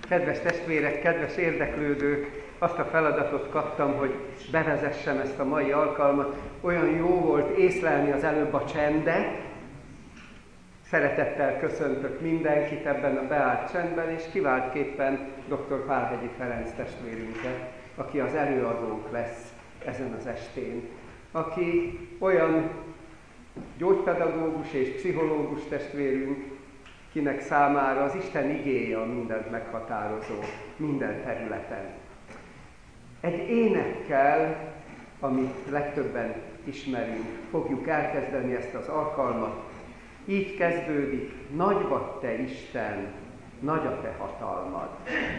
Kedves testvérek, kedves érdeklődők, azt a feladatot kaptam, hogy bevezessem ezt a mai alkalmat. Olyan jó volt észlelni az előbb a csendet. Szeretettel köszöntök mindenkit ebben a beállt csendben, és kiváltképpen dr. Pálhegyi Ferenc testvérünket, aki az előadónk lesz ezen az estén. Aki olyan gyógypedagógus és pszichológus testvérünk, kinek számára az Isten igéje a mindent meghatározó, minden területen. Egy énekkel, amit legtöbben ismerünk, fogjuk elkezdeni ezt az alkalmat. Így kezdődik: nagy vagy te Isten, nagy a te hatalmad.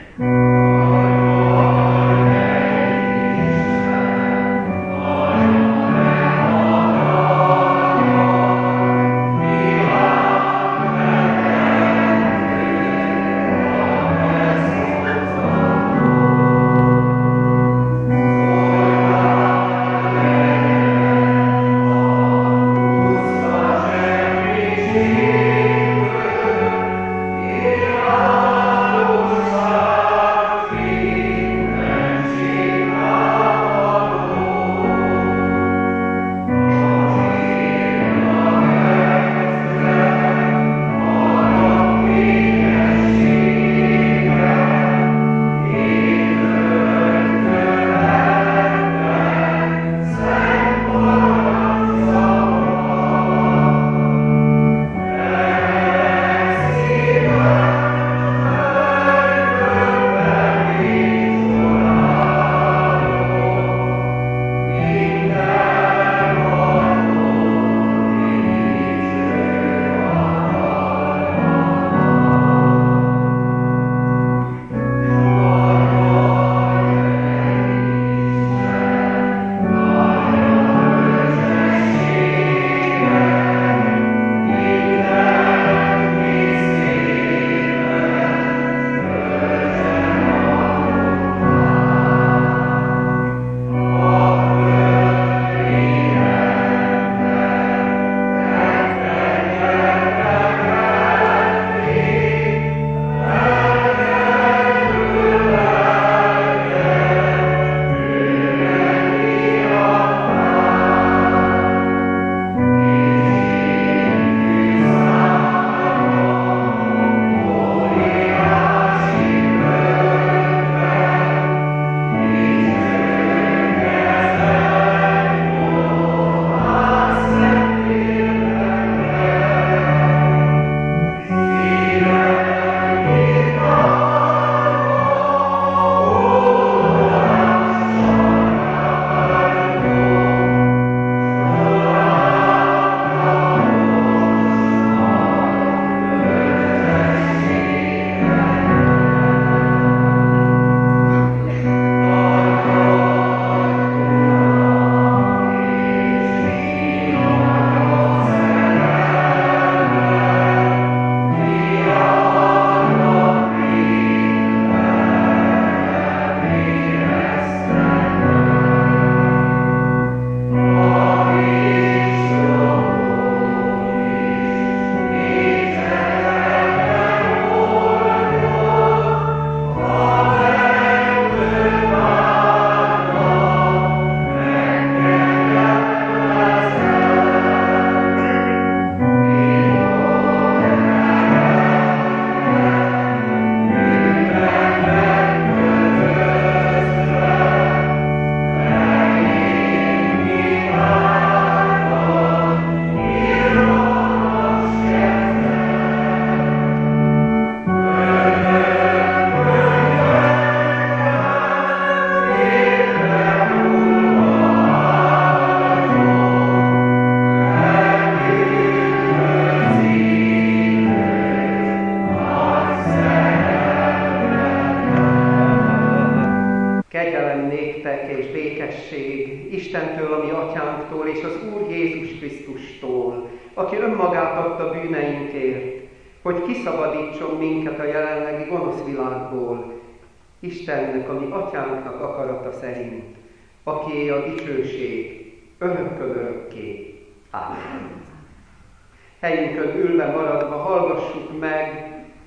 Istentől, a mi atyánktól, és az Úr Jézus Krisztustól, aki önmagát adta bűneinkért, hogy kiszabadítson minket a jelenlegi gonosz világból, Istennek, a mi atyánknak akarata szerint, akié a dicsőség örökkön örökké. Ámen. Helyünkön ülve maradva hallgassuk meg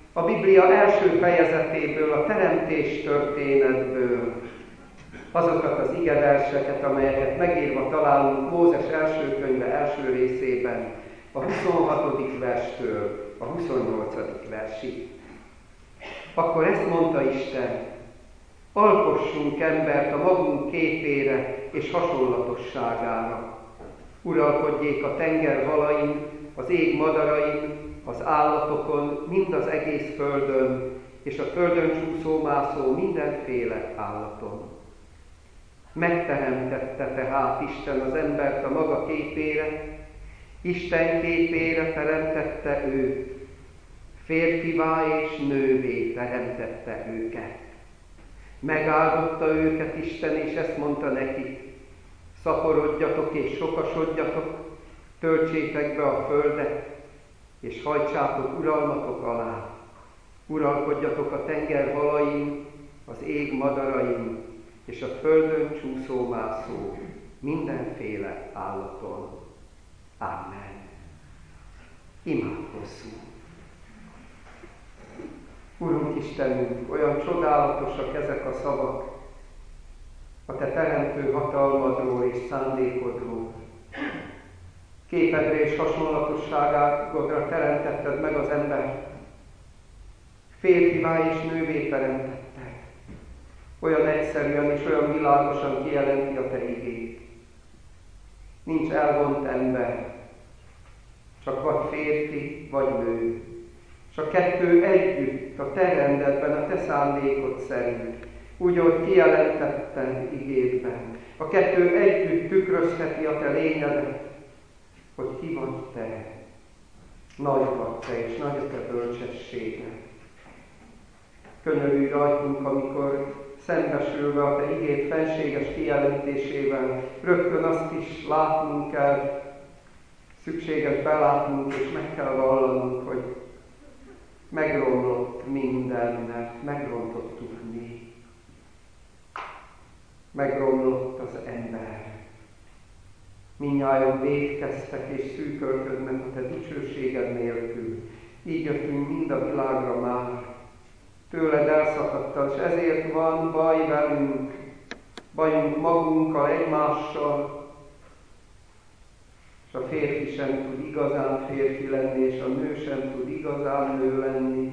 a Biblia első fejezetéből, a teremtés történetből azokat az igeverseket, amelyeket megírva találunk Mózes első könyve első részében, a 26. verstől a 28. versig. Akkor ezt mondta Isten: alkossunk embert a magunk képére és hasonlatosságára. Uralkodjék a tenger halain, az ég madarain, az állatokon, mind az egész földön, és a földön csúszó-mászó mindenféle állaton. Megteremtette tehát Isten az embert a maga képére, Isten képére teremtette őt, férfivá és nővé teremtette őket. Megáldotta őket Isten, és ezt mondta nekik: szaporodjatok és sokasodjatok, töltsétek be a földet, és hajtsátok uralmatok alá. Uralkodjatok a tenger halain, az ég madarain, és a földön csúszó-mászó mindenféle állaton. Amen. Imádkozzunk. Urunk Istenünk, olyan csodálatosak ezek a szavak a Te teremtő hatalmadról és szándékodról. Képedre és hasonlatosságodra teremtetted meg az embert. Férfivá és nővé teremtetted. Olyan egyszerűen és olyan világosan kijelenti a Te igéd. Nincs elvont ember, csak vagy férfi, vagy nő. És a kettő együtt, a Te rendedben, a Te szándékod szerint, úgy, ahogy kijelentetted igédben. A kettő együtt tükrözheti a Te lényedet, hogy ki vagy Te, nagy vagy Te, és nagy a Te bölcsességed. Könyörülj rajtunk, amikor szembesülve a Te igéd fenséges kijelentésével rögtön azt is látnunk kell, szükséges belátnunk, és meg kell vallanunk, hogy megromlott minden, mert megrontottuk mi. Megromlott az ember. Mindnyájan vétkeztek és szűkölködnek a Te dicsőséged nélkül. Így jöttünk mind a világra már. Tőled elszakadtad, és ezért van baj velünk, bajunk magunkkal, egymással. És a férfi sem tud igazán férfi lenni, és a nő sem tud igazán nő lenni.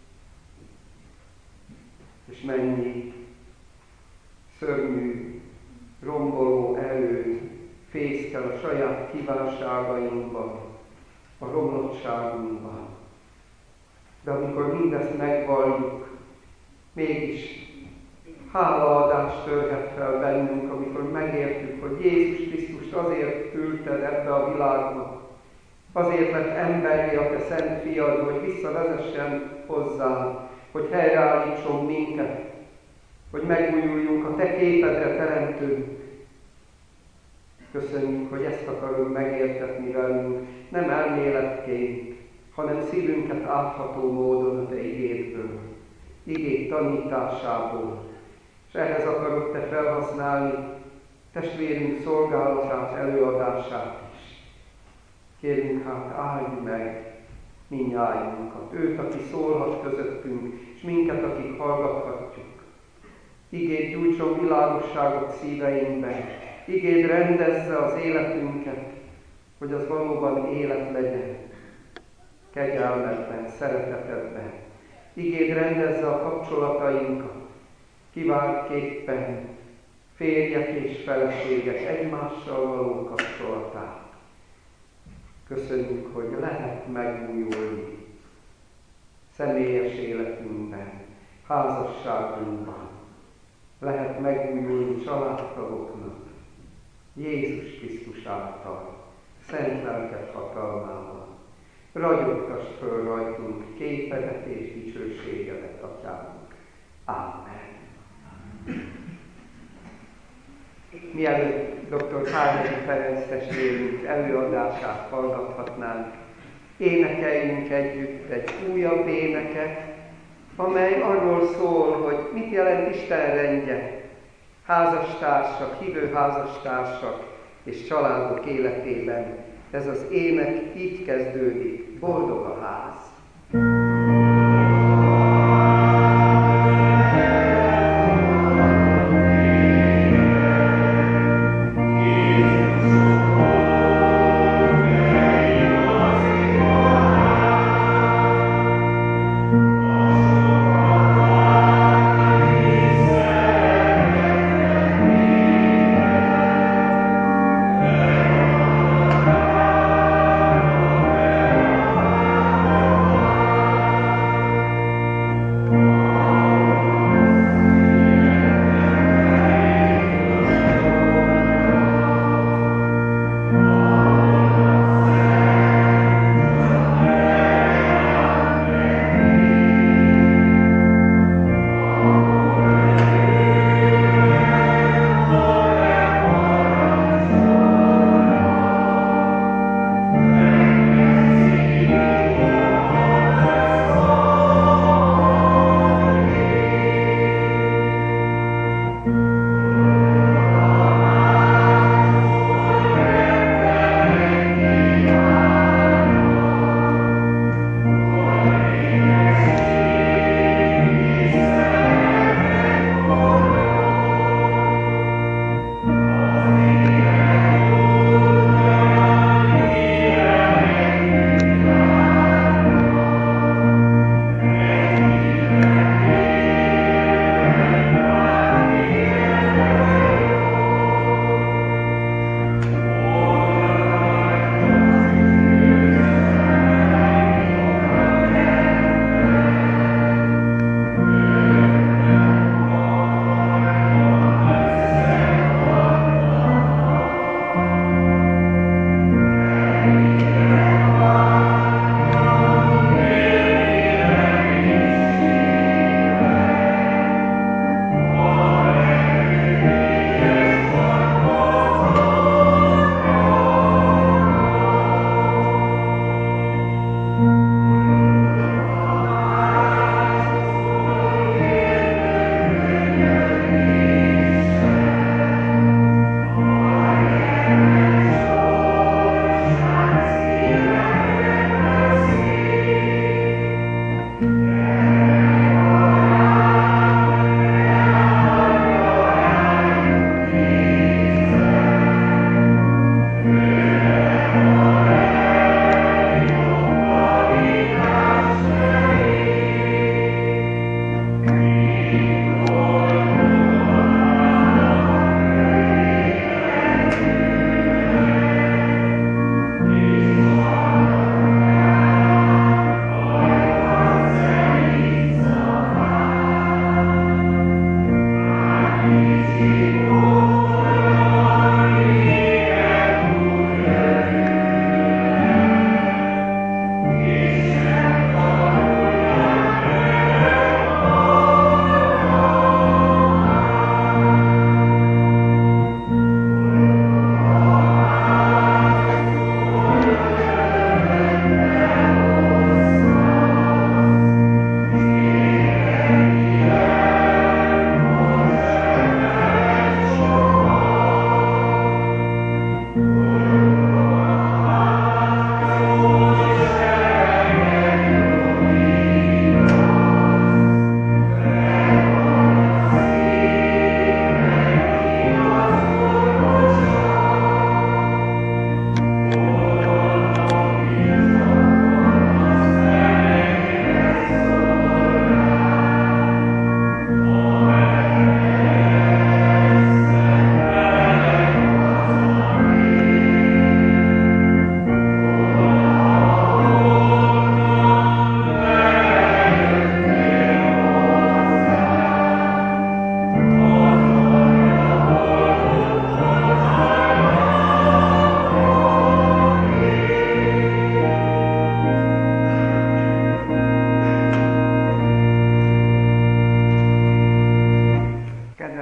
És mennyi szörnyű, romboló erő fészkel a saját kívánságainkban, a romlottságunkban. De amikor mindezt megvalljuk, mégis hálaadás törhet fel bennünk, amikor megértjük, hogy Jézus Krisztust azért küldted ebbe a világba, azért lett emberi a Te szent fiad, hogy visszavezessen hozzád, hogy helyreállítson minket, hogy megújuljunk a Te képedre teremtőnk. Köszönjük, hogy ezt akarod megértetni velünk, nem elméletként, hanem szívünket átható módon a Te igédből, igéd tanításából. És ehhez akarod Te felhasználni testvérünk szolgálatát, előadását is. Kérünk hát, áldj meg mindnyájunkat, őt, aki szólhat közöttünk, és minket, akik hallgathatjuk. Igéd gyújtson világosságot szíveinkben, igéd rendezze az életünket, hogy az valóban élet legyen, kegyelmedben, szeretetedben. Igéd rendezze a kapcsolatainkat, kiváltképpen férjek és feleségek egymással való kapcsolatát. Köszönjük, hogy lehet megújulni személyes életünkben, házasságunkban. Lehet megújulni családtagoknak, Jézus Krisztus által, szent lelked hatalmával. Ragyogtass föl rajtunk képedet és dicsőségedet, Atyánk. Amen. Mielőtt dr. Fábegyi Ferenc testvérünk előadását hallgathatnánk, énekeljünk együtt egy újabb éneket, amely arról szól, hogy mit jelent Isten rendje, házastársak, hívő házastársak és családok életében. Ez az ének így kezdődik: boldog a ház.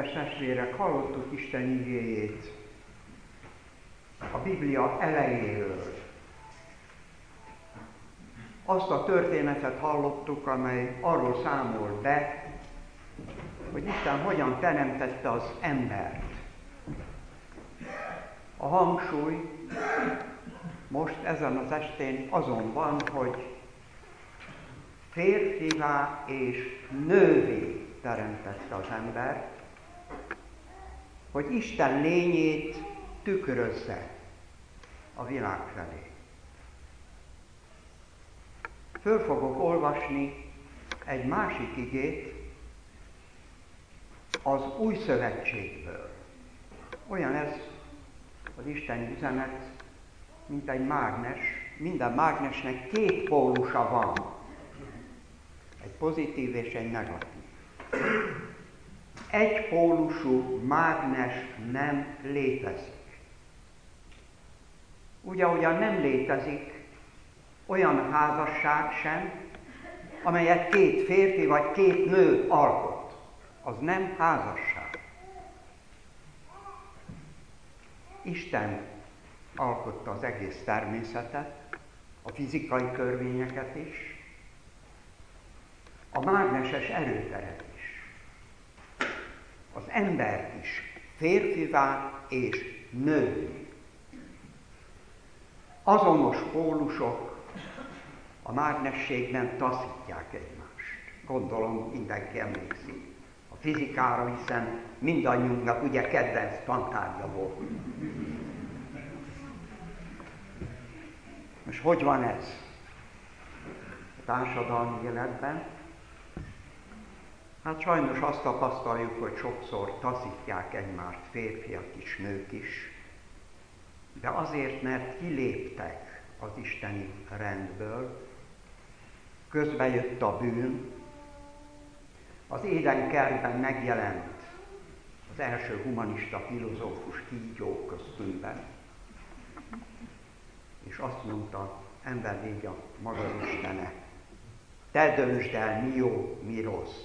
Kedves testvérek, hallottuk Isten igéjét a Biblia elejéről. Azt a történetet hallottuk, amely arról számol be, hogy Isten hogyan teremtette az embert. A hangsúly most ezen az estén azon van, hogy férfivá és nővé teremtette az embert, hogy Isten lényét tükrözze a világ felé. Föl fogok olvasni egy másik igét az Új Szövetségből. Olyan ez az Isten üzenet, mint egy mágnes. Minden mágnesnek két pólusa van. Egy pozitív és egy negatív. Egy pólusú mágnes nem létezik. Úgy, ahogyan nem létezik olyan házasság sem, amelyet két férfi vagy két nő alkot. Az nem házasság. Isten alkotta az egész természetet, a fizikai törvényeket is, a mágneses erőteret is, az embert is férfivá és nővé. Azonos pólusok a mágnességben taszítják egymást. Gondolom mindenki emlékszik a fizikára, hiszen mindannyiunknak ugye kedvenc tantárgya volt. Most hogy van ez a társadalmi életben? Hát sajnos azt tapasztaljuk, hogy sokszor taszítják egymást férfiak is, nők is, de azért, mert kiléptek az isteni rendből, közbejött a bűn, az Édenkertben megjelent az első humanista filozófus kígyó köztünkben, és azt mondta, ember légy a maga istene, te döntsd el, mi jó, mi rossz.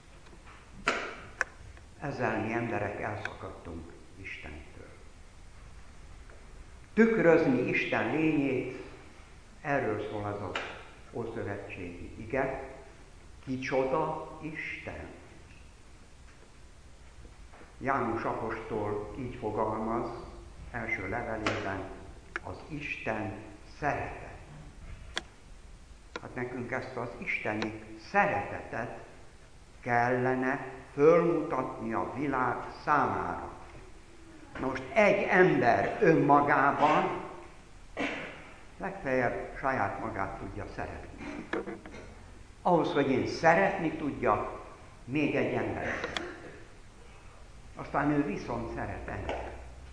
Ezzel mi emberek elszakadtunk Istentől. Tükrözni Isten lényét, erről szól az az ószövetségi ige. Kicsoda Isten? János apostol így fogalmaz első levelében, az Isten szeretet. Hát nekünk ezt az isteni szeretetet kellene fölmutatni a világ számára. Most egy ember önmagában legfeljebb saját magát tudja szeretni. Ahhoz, hogy én szeretni tudjak, még egy ember. Aztán ő viszont szeret engem.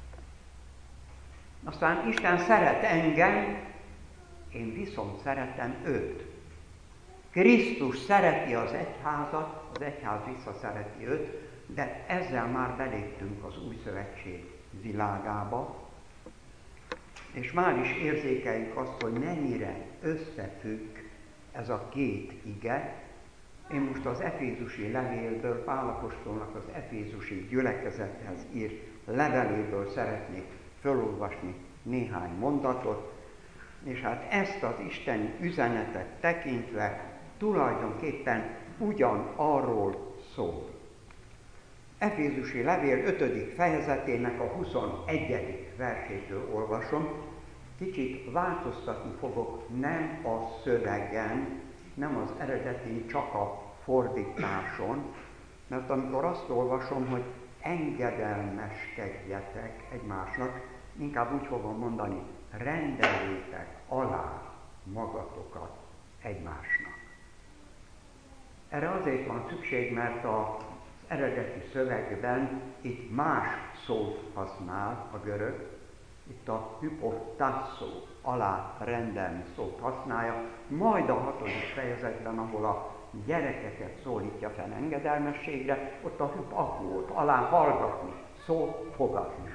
Aztán Isten szeret engem, én viszont szeretem őt. Krisztus szereti az egyházat, az egyház visszaszereti őt, de ezzel már beléptünk az új szövetség világába, és már is érzékeljük azt, hogy mennyire összefügg ez a két ige. Én most az efézusi levélből, Pál apostolnak az efézusi gyülekezethez írt leveléből szeretnék felolvasni néhány mondatot, és hát ezt az isteni üzenetet tekintve tulajdonképpen ugyanarról szól. Efézusi levél 5. fejezetének a 21. versétől olvasom. Kicsit változtatni fogok nem a szövegen, nem az eredetén, csak a fordításon, mert amikor azt olvasom, hogy engedelmeskedjetek egymásnak, inkább úgy fogom mondani, rendeljétek alá magatokat egymásnak. Erre azért van szükség, mert az eredeti szövegben itt más szót használ a görög, itt a hypotasso, alá rendelni szót használja, majd a 6. fejezetben, ahol a gyerekeket szólítja fel engedelmességre, ott a hypakót, alá hallgatni, szót fogadni.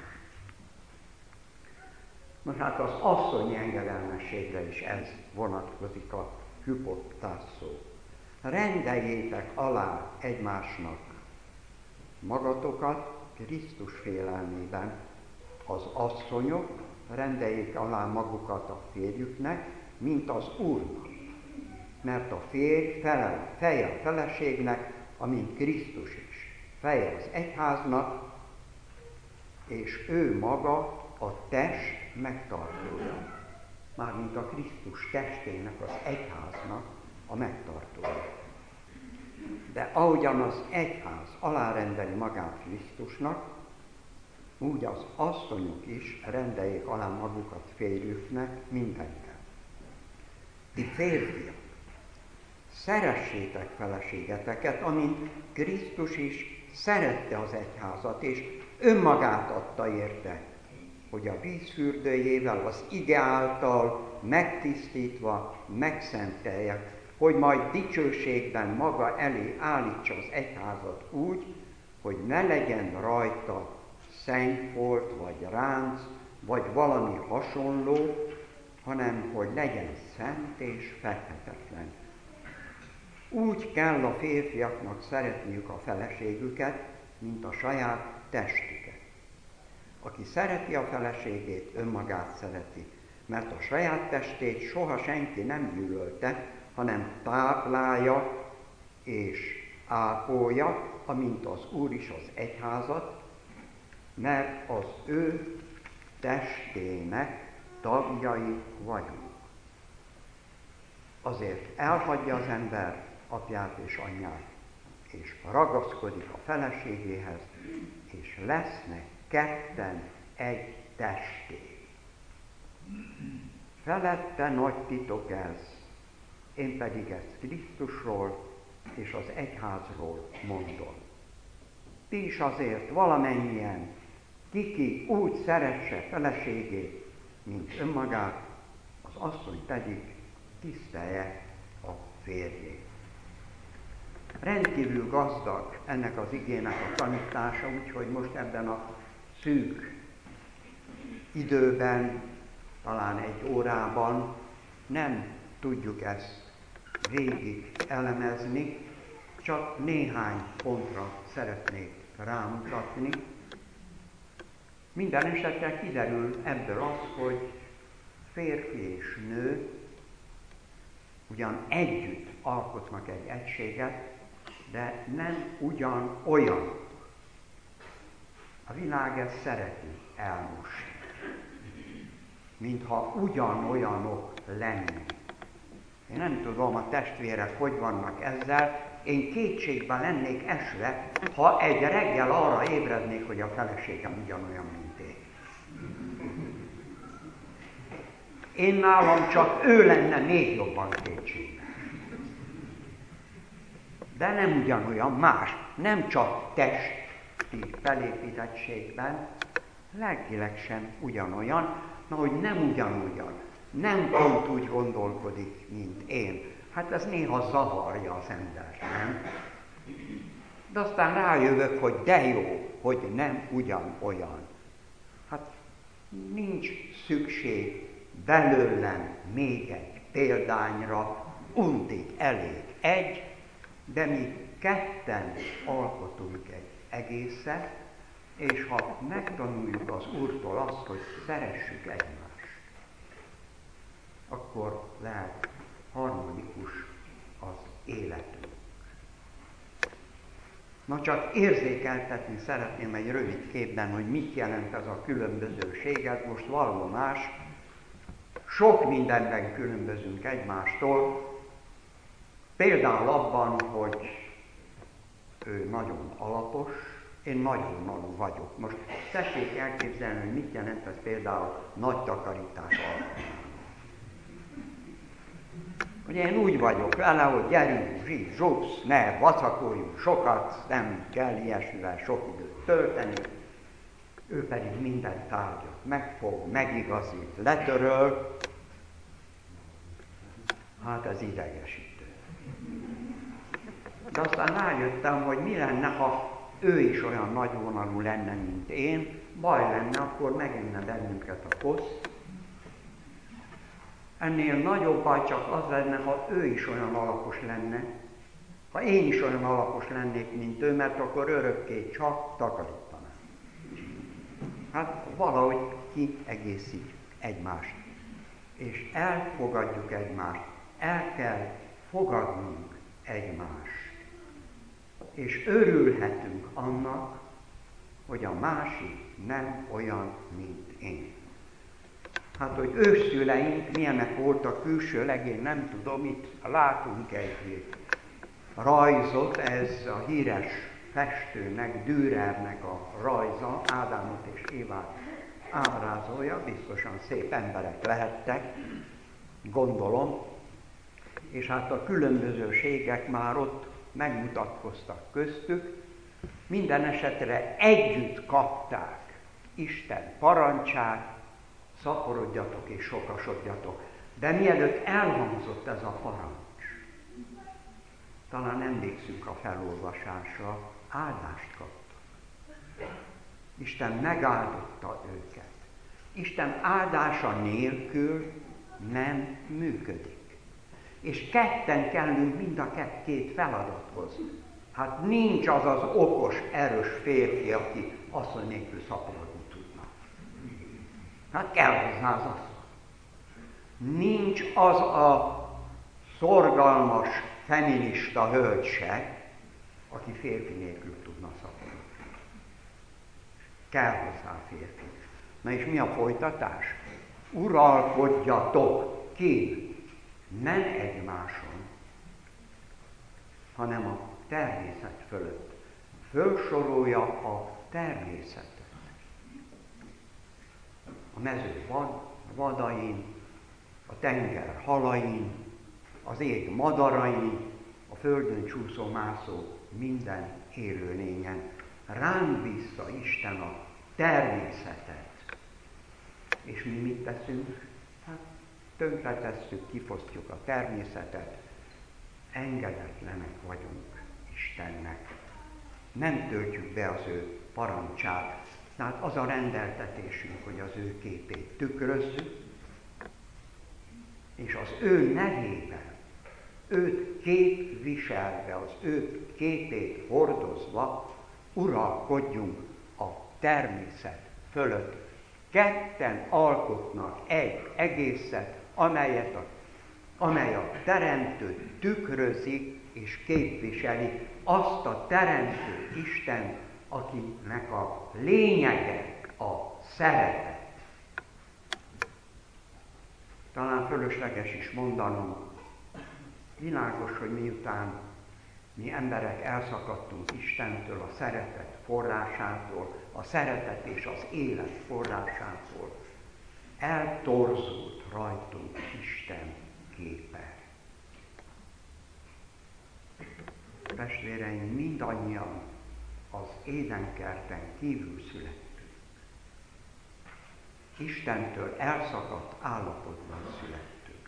Most hát az asszonyi engedelmességre is ez vonatkozik, a hypotasso. Rendeljétek alá egymásnak magatokat Krisztus félelmében. Az asszonyok rendeljék alá magukat a férjüknek, mint az Úrnak. Mert a férj feje a feleségnek, amint Krisztus is. Feje az egyháznak, és ő maga a test megtartója. Mármint a Krisztus testének, az egyháznak a megtartója. De ahogyan az egyház alárendeli magát Krisztusnak, úgy az asszonyok is rendeljék alá magukat férjüknek mindenkel. Ti férfiak, szeressétek feleségeteket, amint Krisztus is szerette az egyházat, és önmagát adta érte, hogy a vízfürdőjével, az ige által megtisztítva megszentelje, hogy majd dicsőségben maga elé állítsa az egyházat úgy, hogy ne legyen rajta szennyfolt, vagy ránc, vagy valami hasonló, hanem hogy legyen szent és fedhetetlen. Úgy kell a férfiaknak szeretniük a feleségüket, mint a saját testüket. Aki szereti a feleségét, önmagát szereti, mert a saját testét soha senki nem gyűlölte, hanem táplálja és ápolja, amint az Úr is az egyházat, mert az ő testének tagjai vagyunk. Azért elhagyja az ember apját és anyját, és ragaszkodik a feleségéhez, és lesznek ketten egy testé. Felette nagy titok ez, én pedig ezt Krisztusról és az egyházról mondom. Ti is azért valamennyien, ki úgy szeresse feleségét, mint önmagát, az asszony pedig tisztelje a férjét. Rendkívül gazdag ennek az igének a tanítása, úgyhogy most ebben a szűk időben, talán egy órában nem tudjuk ezt végig elemezni, csak néhány pontra szeretnék rámutatni. Minden esetre kiderül ebből az, hogy férfi és nő ugyan együtt alkotnak egy egységet, de nem ugyanolyan. A világ ezt szereti elmosni, mintha ugyanolyanok lennének. Én nem tudom, a testvérek hogy vannak ezzel, én kétségben lennék esve, ha egy reggel arra ébrednék, hogy a feleségem ugyanolyan, mint én. Én nálam csak ő lenne még jobban kétségben. De nem ugyanolyan, más, nem csak testi felépítettségben, lelkileg sem ugyanolyan, na, hogy nem ugyanolyan, nem pont úgy gondolkodik, mint én. Hát ez néha zavarja az embert, nem? De aztán rájövök, hogy de jó, hogy nem ugyanolyan. Hát nincs szükség belőlem még egy példányra, untig elég egy, de mi ketten alkotunk egy egészet, és ha megtanuljuk az Úrtól azt, hogy szeressük egymást, akkor lehet harmonikus az életünk. Na, csak érzékeltetni szeretném egy rövid képben, hogy mit jelent ez a különbözőség, ez most vallomás. Sok mindenben különbözünk egymástól, például abban, hogy ő nagyon alapos, én nagyon alul vagyok. Most tessék elképzelni, hogy mit jelent ez például nagy takarítás alkalmával. Ugye én úgy vagyok vele, hogy gyerünk, zsúsz, ne vacakoljunk sokat, nem kell ilyesmivel sok időt tölteni. Ő pedig minden tárgyat megfog, megigazít, letöröl. Hát ez idegesítő. De aztán rájöttem, hogy mi lenne, ha ő is olyan nagyvonalú lenne, mint én, baj lenne, akkor megenne bennünket a kosz. Ennél nagyobb baj csak az lenne, ha ő is olyan alapos lenne, Ha én is olyan alapos lennék, mint ő, mert akkor örökké csak takarítanám. Hát valahogy kiegészítjük egymást. És elfogadjuk egymást. El kell fogadnunk egymást. És örülhetünk annak, hogy a másik nem olyan, mint én. Hát, hogy ősszüleink milyenek voltak külsőleg, én nem tudom, itt látunk egy rajzot, ez a híres festőnek, Dürernek a rajza, Ádámot és Évát ábrázolja, biztosan szép emberek lehettek, gondolom, és hát a különbözőségek már ott megmutatkoztak köztük, minden esetre együtt kapták Isten parancsát, szaporodjatok és sokasodjatok. De mielőtt elhangzott ez a parancs, talán emlékszünk a felolvasásra, áldást kaptak. Isten megáldotta őket. Isten áldása nélkül nem működik. És ketten kellünk mind a két feladathoz. Hát nincs az az okos, erős férfi, aki asszony nélkül szaporodni tudna. Hát kell hozzá az asszony. Nincs az a szorgalmas, feminista hölgy se, aki férfi nélkül tudna szaporodni. Kell hozzá férfi. Na és mi a folytatás? Uralkodjatok ki, nem egymáson, hanem a természet fölött. Fölsorolja a természetet. A mező vadain, a tenger halain, az ég madarain, a földön csúszó-mászó minden élőlényen. Ránk bízta Isten a természetet. És mi mit teszünk? Hát tönkretesszük, kifosztjuk a természetet. Engedetlenek vagyunk Istennek. Nem töltjük be az ő parancsát. Tehát az a rendeltetésünk, hogy az ő képét tükrözzük, és az ő nevében, őt képviselve, az ő képét hordozva uralkodjunk a természet fölött. Ketten alkotnak egy egészet, amely a teremtő tükrözi és képviseli azt a teremtő Isten, akinek a lényege a szeretet. Talán fölösleges is mondanom, világos, hogy miután mi emberek elszakadtunk Istentől, a szeretet forrásától, a szeretet és az élet forrásától, eltorzult rajtunk Isten képe. Testvéreim, mindannyian az édenkerten kívül születtünk. Istentől elszakadt állapotban születtünk.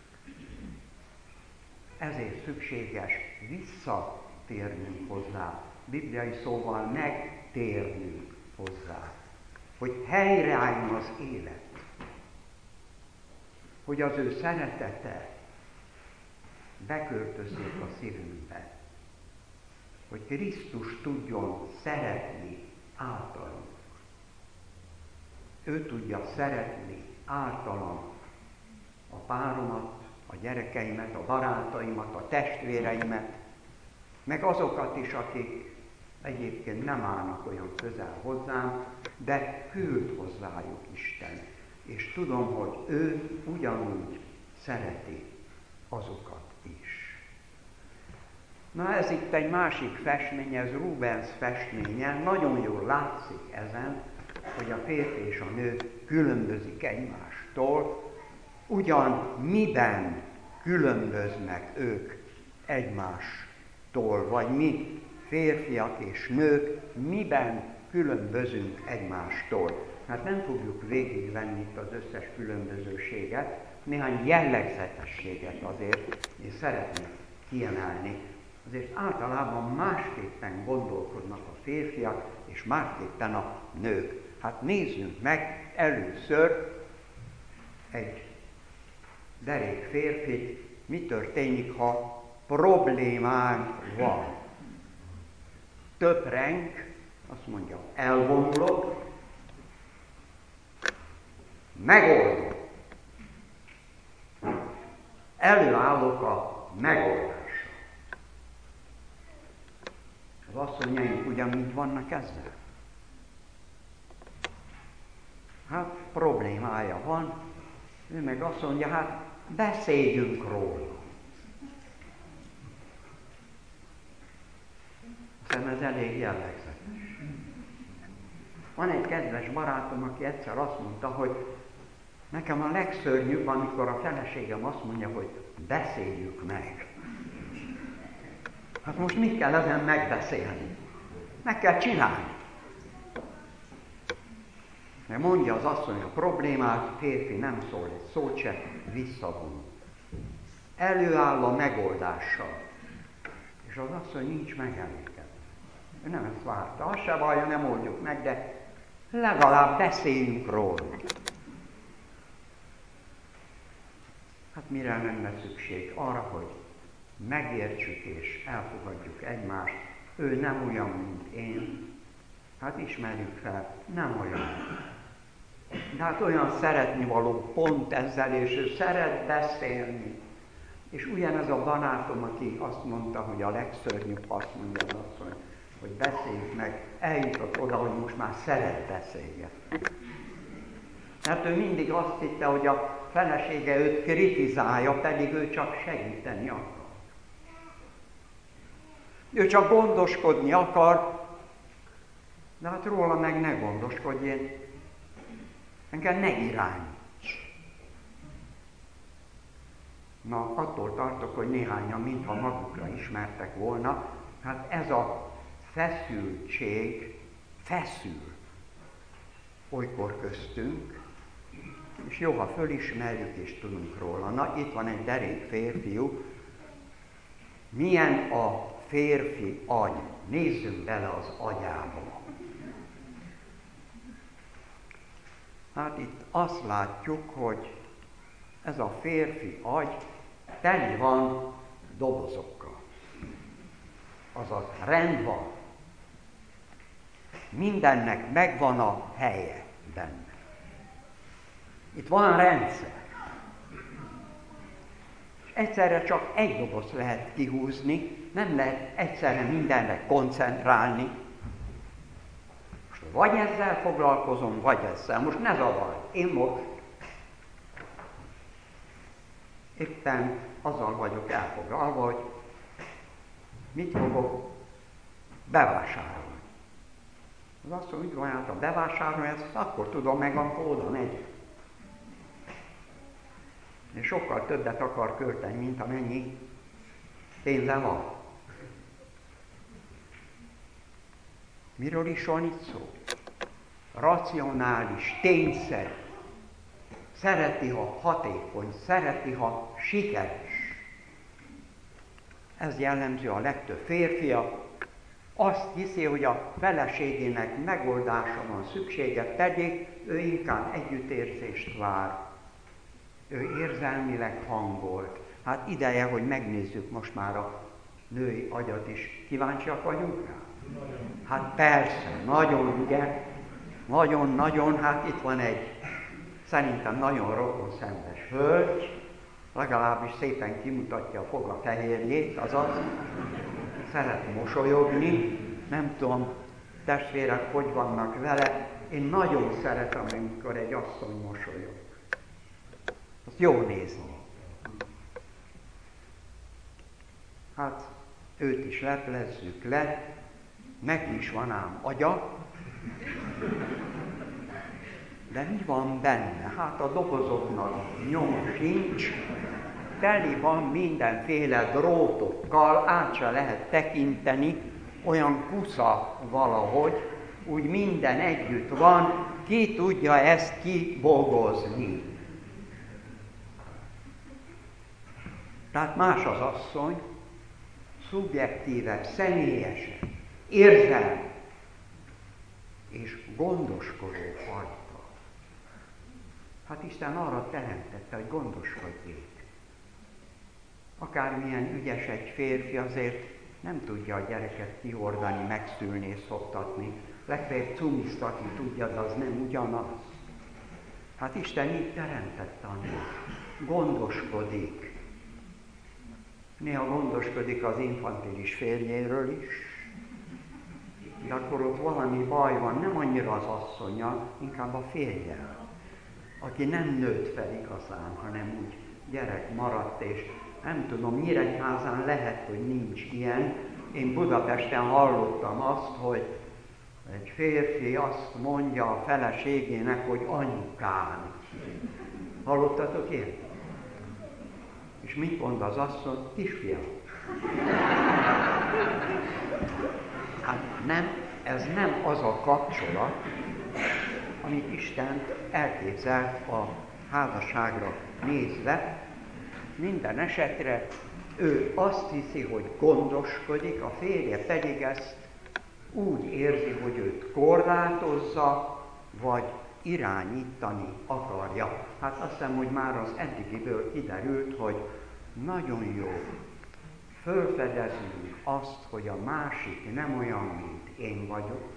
Ezért szükséges visszatérnünk hozzá, bibliai szóval megtérnünk hozzá, hogy helyreálljon az élet, hogy az ő szeretete beköltözzék a szívünkbe, hogy Krisztus tudjon szeretni általunk. Ő tudja szeretni általam a páromat, a gyerekeimet, a barátaimat, a testvéreimet, meg azokat is, akik egyébként nem állnak olyan közel hozzám, de küld hozzájuk Isten. És tudom, hogy ő ugyanúgy szereti azokat is. Na ez itt egy másik festmény, ez Rubens festménye, nagyon jól látszik ezen, hogy a férfi és a nő különbözik egymástól, ugyan miben különböznek ők egymástól, vagy mi férfiak és nők miben különbözünk egymástól. Hát nem fogjuk végigvenni itt az összes különbözőséget, néhány jellegzetességet azért én szeretnék kiemelni. Azért általában másképpen gondolkodnak a férfiak, és másképpen a nők. Hát nézzünk meg először egy derék férfit, mi történik, ha problémánk van. töpreng, azt mondja, elvonulok, megoldom. Előállok a megoldással. Az asszonyaink ugyanígy vannak ezzel? Hát problémája van, ő meg azt mondja, hát beszéljünk róla. Hiszem ez elég jellegzetes. Van egy kedves barátom, aki egyszer azt mondta, hogy nekem a legszörnyűbb, amikor a feleségem azt mondja, hogy beszéljük meg. Hát most mit kell ezen megbeszélni? Meg kell csinálni. Mert mondja az asszony a problémát, a férfi nem szól egy szót se, visszavon. Előáll a megoldással. És az asszony nincs megelégedve. Ő nem ezt várta. Az se baj, nem oldjuk meg, de legalább beszéljünk róla. Hát mire lenne szükség? Arra, hogy megértsük és elfogadjuk egymást. Ő nem olyan, mint én. Hát ismerjük fel, nem olyan. De hát olyan szeretnivaló pont ezzel, és ő szeret beszélni. És ugyanez a barátom, aki azt mondta, hogy a legszörnyűbb, azt mondja az asszony, hogy beszéljük meg, eljutott oda, hogy most már szeret beszélgetni. Mert ő mindig azt hitte, hogy a felesége őt kritizálja, pedig ő csak segíteni akar. Ő csak gondoskodni akar, de hát róla meg ne gondoskodjél, engem ne irányíts. Na, attól tartok, hogy néhányan mintha magukra ismertek volna, hát ez a feszültség feszül olykor köztünk, és jó, ha fölismerjük és tudunk róla. Na, itt van egy derék férfiú. Milyen a férfi agy? Nézzünk bele az agyába. Hát itt azt látjuk, hogy ez a férfi agy teli van dobozokkal. Azaz rend van. Mindennek megvan a helye benne. Itt van rendszer. És egyszerre csak egy dobozt lehet kihúzni, nem lehet egyszerre mindenre koncentrálni. Most vagy ezzel foglalkozom, vagy ezzel. Most ne zavarj, én most éppen azzal vagyok elfoglalva, hogy mit fogok bevásárolni. Az azt mondja, hogy olyan, ha bevásárolni, ezt akkor tudom meg, amikor oda megyek. És sokkal többet akar költeni, mint amennyi pénze van. Miről is van itt szó? Racionális, tényszerű. Szereti, ha hatékony, szereti, ha sikeres. Ez jellemző a legtöbb férfia. Azt hiszi, hogy a feleségének megoldása van szüksége, pedig ő inkább együttérzést vár. Ő érzelmileg hangolt. Hát ideje, hogy megnézzük most már a női agyat is. Kíváncsiak vagyunk rá? Hát persze, nagyon, ugye? Nagyon, hát itt van egy szerintem nagyon rokonszenves hölgy, legalábbis szépen kimutatja a fogafehérjét, azaz szeret mosolyogni. Nem tudom, testvérek, hogy vannak vele. Én nagyon szeretem, amikor egy asszony mosolyog. Azt jó nézni. Hát őt is leplezzük le, neki is van ám agya, de mi van benne? Hát a dobozoknak nyoma sincs, teli van mindenféle drótokkal, át se lehet tekinteni, olyan kusza valahogy, úgy minden együtt van, ki tudja ezt kibogozni. Tehát más az asszony, szubjektívebb, személyesebb, érzelmi és gondoskodó agytal. Hát Isten arra teremtette, hogy gondoskodjék. Akármilyen ügyes egy férfi, azért nem tudja a gyereket kihordani, megszülni és szoptatni. Legfeljebb cumiztatni tudja, de az nem ugyanaz. Hát Isten így teremtette a nőt. Gondoskodik. Néha gondoskodik az infantilis férjéről is, de akkor ott valami baj van, nem annyira az asszonya, inkább a férjel, aki nem nőtt fel igazán, hanem úgy gyerek maradt, és nem tudom, Nyíregyházán lehet, hogy nincs ilyen. Én Budapesten hallottam azt, hogy egy férfi azt mondja a feleségének, hogy anyukám. Hallottatok ilyet? És mit mond az asszony? Kisfiam. Hát nem, ez nem az a kapcsolat, amit Isten elképzelt a házasságra nézve. Minden esetre ő azt hiszi, hogy gondoskodik, a férje pedig ezt úgy érzi, hogy őt korlátozza, vagy irányítani akarja. Hát azt hiszem, hogy már az eddigiből kiderült, hogy nagyon jó fölfedezünk azt, hogy a másik nem olyan, mint én vagyok.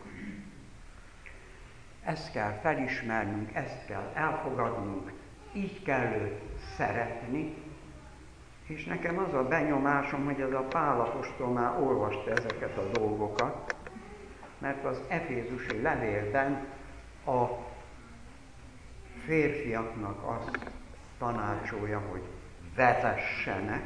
Ezt kell felismernünk, ezt kell elfogadnunk, így kell őt szeretni. És nekem az a benyomásom, hogy ez a Pál apostol már olvasta ezeket a dolgokat, mert az efézusi levélben a férfiaknak azt tanácsolja, hogy vezessenek,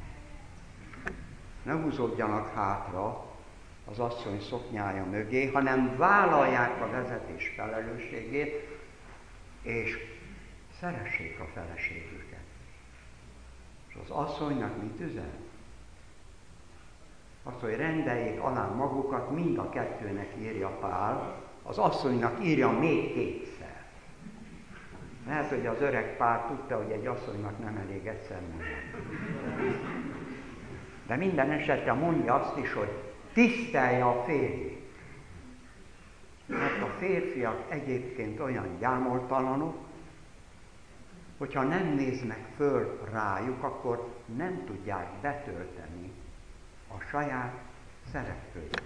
ne húzódjanak hátra az asszony szoknyája mögé, hanem vállalják a vezetés felelősségét, és szeressék a feleségüket. És az asszonynak mit üzen? Azt, hogy rendeljék alá magukat, mind a kettőnek írja Pál, az asszonynak írja még kétszer. Lehet, hogy az öreg pár tudta, hogy egy asszonynak nem elég egyszer mondani. De minden esetre mondja azt is, hogy tisztelje a férjét. Mert a férfiak egyébként olyan gyámoltalanok, hogyha nem néznek föl rájuk, akkor nem tudják betölteni a saját szerepkörüket.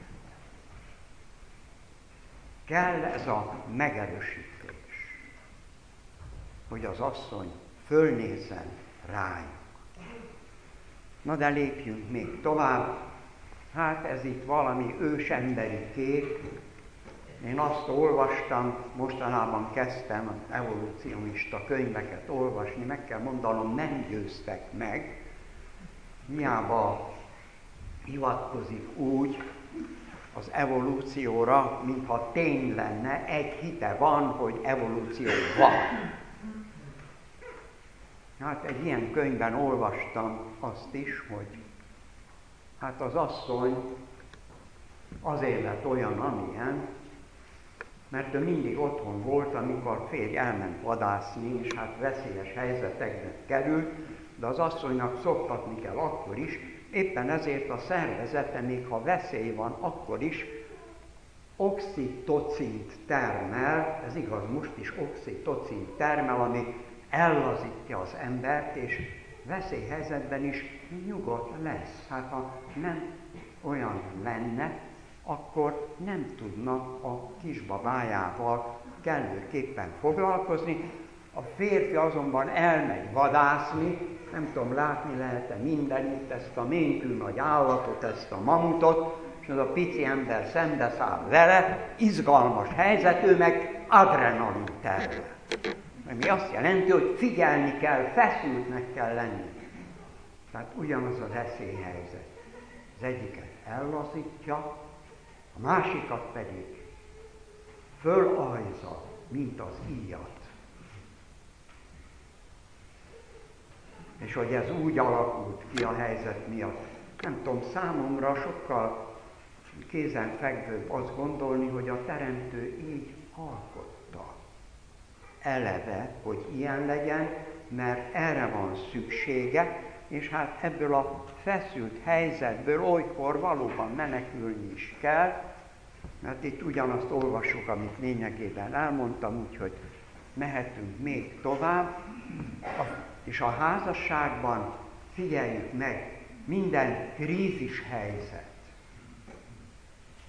Kell ez a megerősítés, hogy az asszony fölnézzen rájuk. Na de lépjünk még tovább. Hát ez itt valami ősemberi kép. Én azt olvastam, mostanában kezdtem az evolúcionista könyveket olvasni, meg kell mondanom, nem győztek meg. Hiába hivatkozik úgy az evolúcióra, mintha tény lenne, egy hite van, hogy evolúció van. Hát egy ilyen könyvben olvastam azt is, hogy hát az asszony azért lett olyan, amilyen, mert ő mindig otthon volt, amikor a férj elment vadászni, és hát veszélyes helyzetekbe került, de az asszonynak szoptatni kell akkor is, éppen ezért a szervezete, még ha veszély van, akkor is oxitocint termel, ez igaz, most is oxitocint termel, ami ellazítja az embert, és veszélyhelyzetben is nyugodt lesz. Hát ha nem olyan lenne, akkor nem tudna a kisbabájával kellőképpen foglalkozni. A férfi azonban elmegy vadászni, nem tudom, látni lehet-e mindenütt ezt a ménkű nagy állatot, ezt a mamutot, és az a pici ember szembeszáll vele, izgalmas helyzet, ő meg adrenalin termel. Ami azt jelenti, hogy figyelni kell, feszültnek kell lenni. Tehát ugyanaz a veszélyhelyzet. Az egyiket ellazítja, a másikat pedig fölajza, mint az íjat. És hogy ez úgy alakult ki a helyzet miatt, nem tudom, számomra sokkal kézenfekvőbb azt gondolni, hogy a Teremtő így alkotta. Eleve, hogy ilyen legyen, mert erre van szüksége, és hát ebből a feszült helyzetből olykor valóban menekülni is kell, mert itt ugyanazt olvassuk, amit lényegében elmondtam, úgyhogy mehetünk még tovább, és a házasságban figyeljük meg minden krízis helyzet.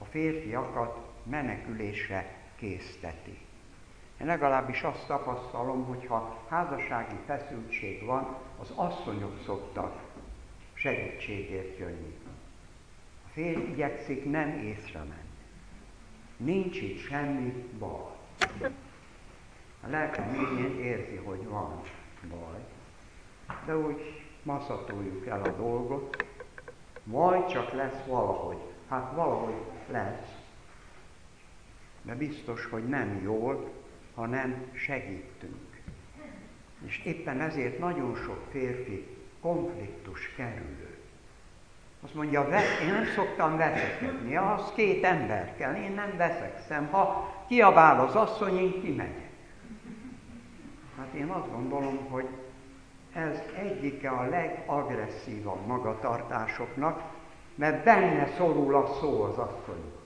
férfiakat menekülésre készteti. Én legalábbis azt tapasztalom, hogy ha házassági feszültség van, az asszonyok szoktak segítségért jönni. A férj igyekszik nem észrevenni. Nincs itt semmi baj. A lelke mélyén érzi, hogy van baj, de úgy maszatoljuk el a dolgot, majd csak lesz valahogy. Hát valahogy lesz, de biztos, hogy nem jól, ha nem segítünk. És éppen ezért nagyon sok férfi konfliktus kerülő. Azt mondja, én nem szoktam veszekedni, az 2 ember kell, én nem veszekszem. Ha kiabál az asszony, én kimegyek. Hát én azt gondolom, hogy ez egyike a legagresszívabb magatartásoknak, mert benne szorul a szó az asszonynak.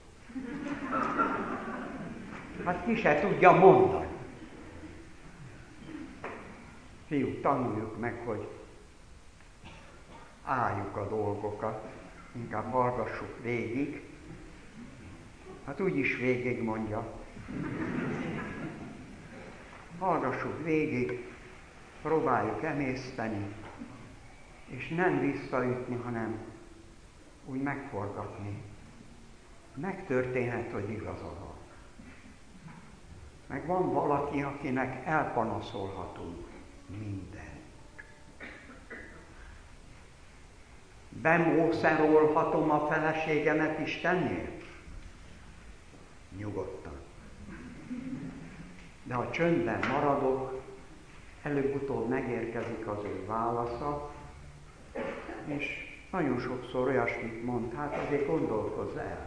Hát ki se tudja mondani. Fiúk, tanuljuk meg, hogy álljuk a dolgokat, inkább hallgassuk végig. Hát úgyis végig mondja. Hallgassuk végig, próbáljuk emészteni, és nem visszaütni, hanem úgy megforgatni. Megtörténhet, hogy igaza van. Meg van valaki, akinek elpanaszolhatunk mindent. Bemószerolhatom a feleségemet Istennél? Nyugodtan. De ha csöndben maradok, előbb-utóbb megérkezik az ő válasza, és nagyon sokszor olyasmit mond, hát azért gondolkozz el.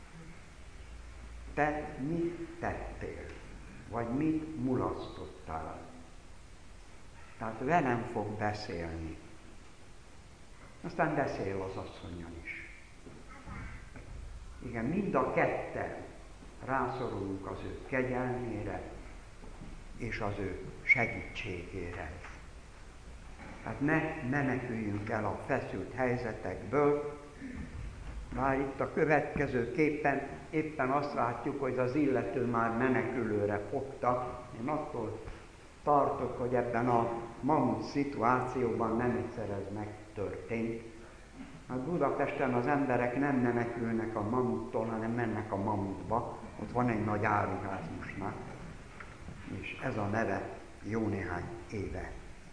Te mit tettél? Vagy mit mulasztottál? Tehát velem fog beszélni. Aztán beszél az asszonnyal is. Igen, mind a ketten rászorulunk az ő kegyelmére és az ő segítségére. Tehát ne meneküljünk el a feszült helyzetekből, bár itt a következő képen éppen azt látjuk, hogy az illető már menekülőre fogta. Én attól tartok, hogy ebben a mamut szituációban nem egyszer ez megtörtént. Hát Budapesten az emberek nem menekülnek a mamuttól, hanem mennek a mamutba. Ott van egy nagy áruház most már, és ez a neve jó néhány éve.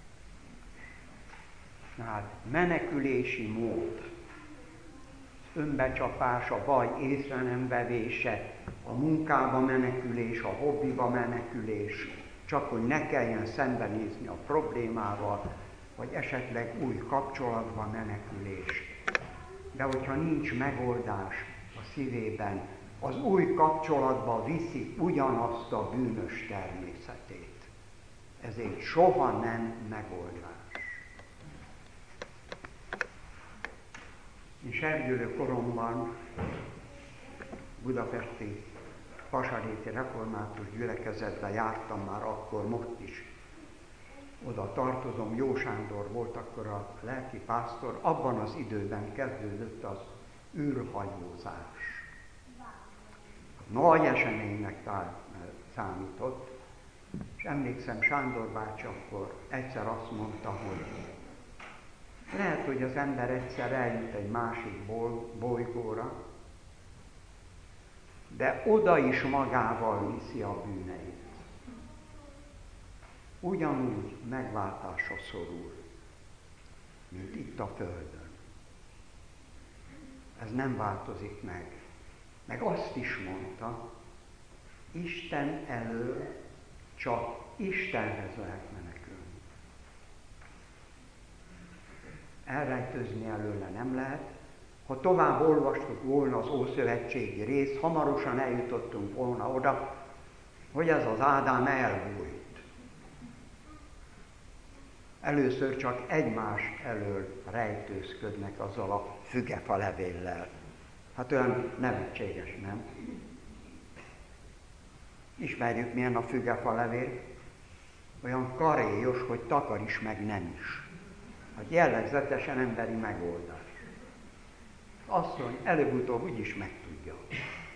Na hát menekülési mód, önbecsapás, a baj észre nem vevése, a munkába menekülés, a hobbiba menekülés, csak hogy ne kelljen szembenézni a problémával, vagy esetleg új kapcsolatba menekülés. De hogyha nincs megoldás a szívében, az új kapcsolatba viszi ugyanazt a bűnös természetét. Ezért soha nem megoldás. Én serdülő koromban budapesti Pasaréti Református gyülekezetbe jártam már akkor, most is. Oda tartozom, Jó Sándor volt akkor a lelki pásztor, abban az időben kezdődött az űrhajózás. Nagy eseménynek számított, és emlékszem, Sándor bácsi akkor egyszer azt mondta, hogy lehet, hogy az ember egyszer eljut egy másik bolygóra, de oda is magával viszi a bűneit. Ugyanúgy megváltásra szorul, mint itt a Földön. Ez nem változik meg. Meg azt is mondta, Isten elől csak Istenhez lehet menekülni. Elrejtőzni előle nem lehet. Ha tovább olvastuk volna az ószövetségi részt, hamarosan eljutottunk volna oda, hogy ez az Ádám elbújt. Először csak egymás elől rejtőzködnek azzal a fügefa levéllel. Hát olyan nevetséges, nem? Ismerjük, milyen a fügefa levél. Olyan karélyos, hogy takar is, meg nem is. Hát jellegzetesen emberi megoldás. Asszony előbb-utóbb úgyis megtudja.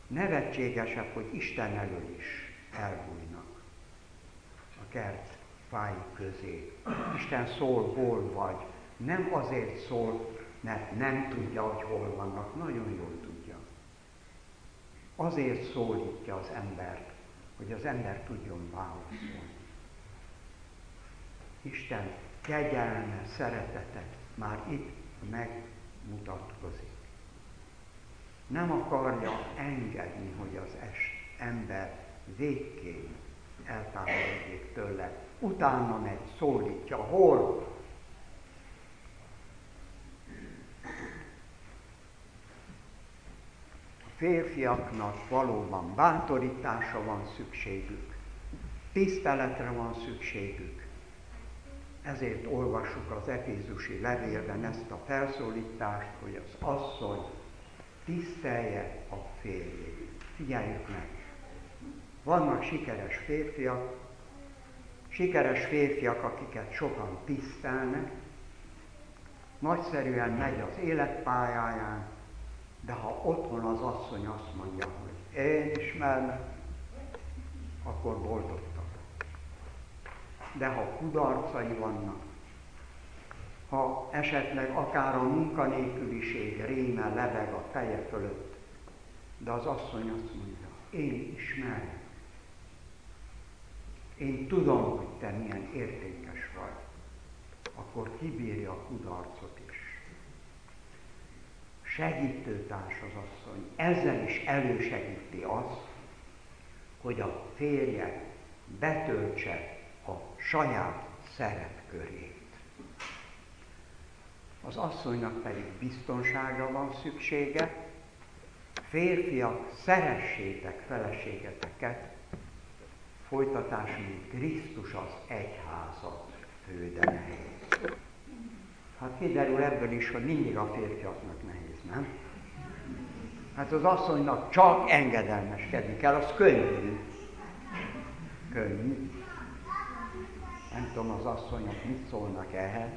nevetségesebb, hogy Isten elől is elbújnak a kert fái közé. Isten szól, hol vagy. Nem azért szól, mert nem tudja, hogy hol vannak. Nagyon jól tudja. Azért szólítja az embert, hogy az ember tudjon válaszolni. Isten kegyelme, szeretete már itt megmutatkozik. Nem akarja engedni, hogy az ember végképp eltávolodjék tőle. Utána megy, szólítja, hol? A férfiaknak valóban bátorításra van szükségük, tiszteletre van szükségük. Ezért olvassuk az Efézusi levélben ezt a felszólítást, hogy az asszony tisztelje a férjét. Figyeljük meg! Vannak sikeres férfiak, akiket sokan tisztelnek, nagyszerűen megy az életpályáján, de ha otthon az asszony azt mondja, hogy én ismerlek, akkor boldogtalan. De ha kudarcai vannak, ha esetleg akár a munkanélküliség réme lebeg a feje fölött, de az asszony azt mondja, én ismerlek. Én tudom, hogy te milyen értékes vagy. Akkor kibírja a kudarcot is. Segítőtárs az asszony. Ezzel is elősegíti azt, hogy a férje betöltse a saját szerepkörét. Az asszonynak pedig biztonságra van szüksége. Férfiak, szeressétek feleségeteket, folytatás, mint Krisztus az egyházat fődené. Hát kiderül ebből is, hogy mindig a férfiaknak nehéz, nem? Hát az asszonynak csak engedelmeskedni kell, az könnyű. Könnyű. Nem tudom, az asszonyok mit szólnak ehhez.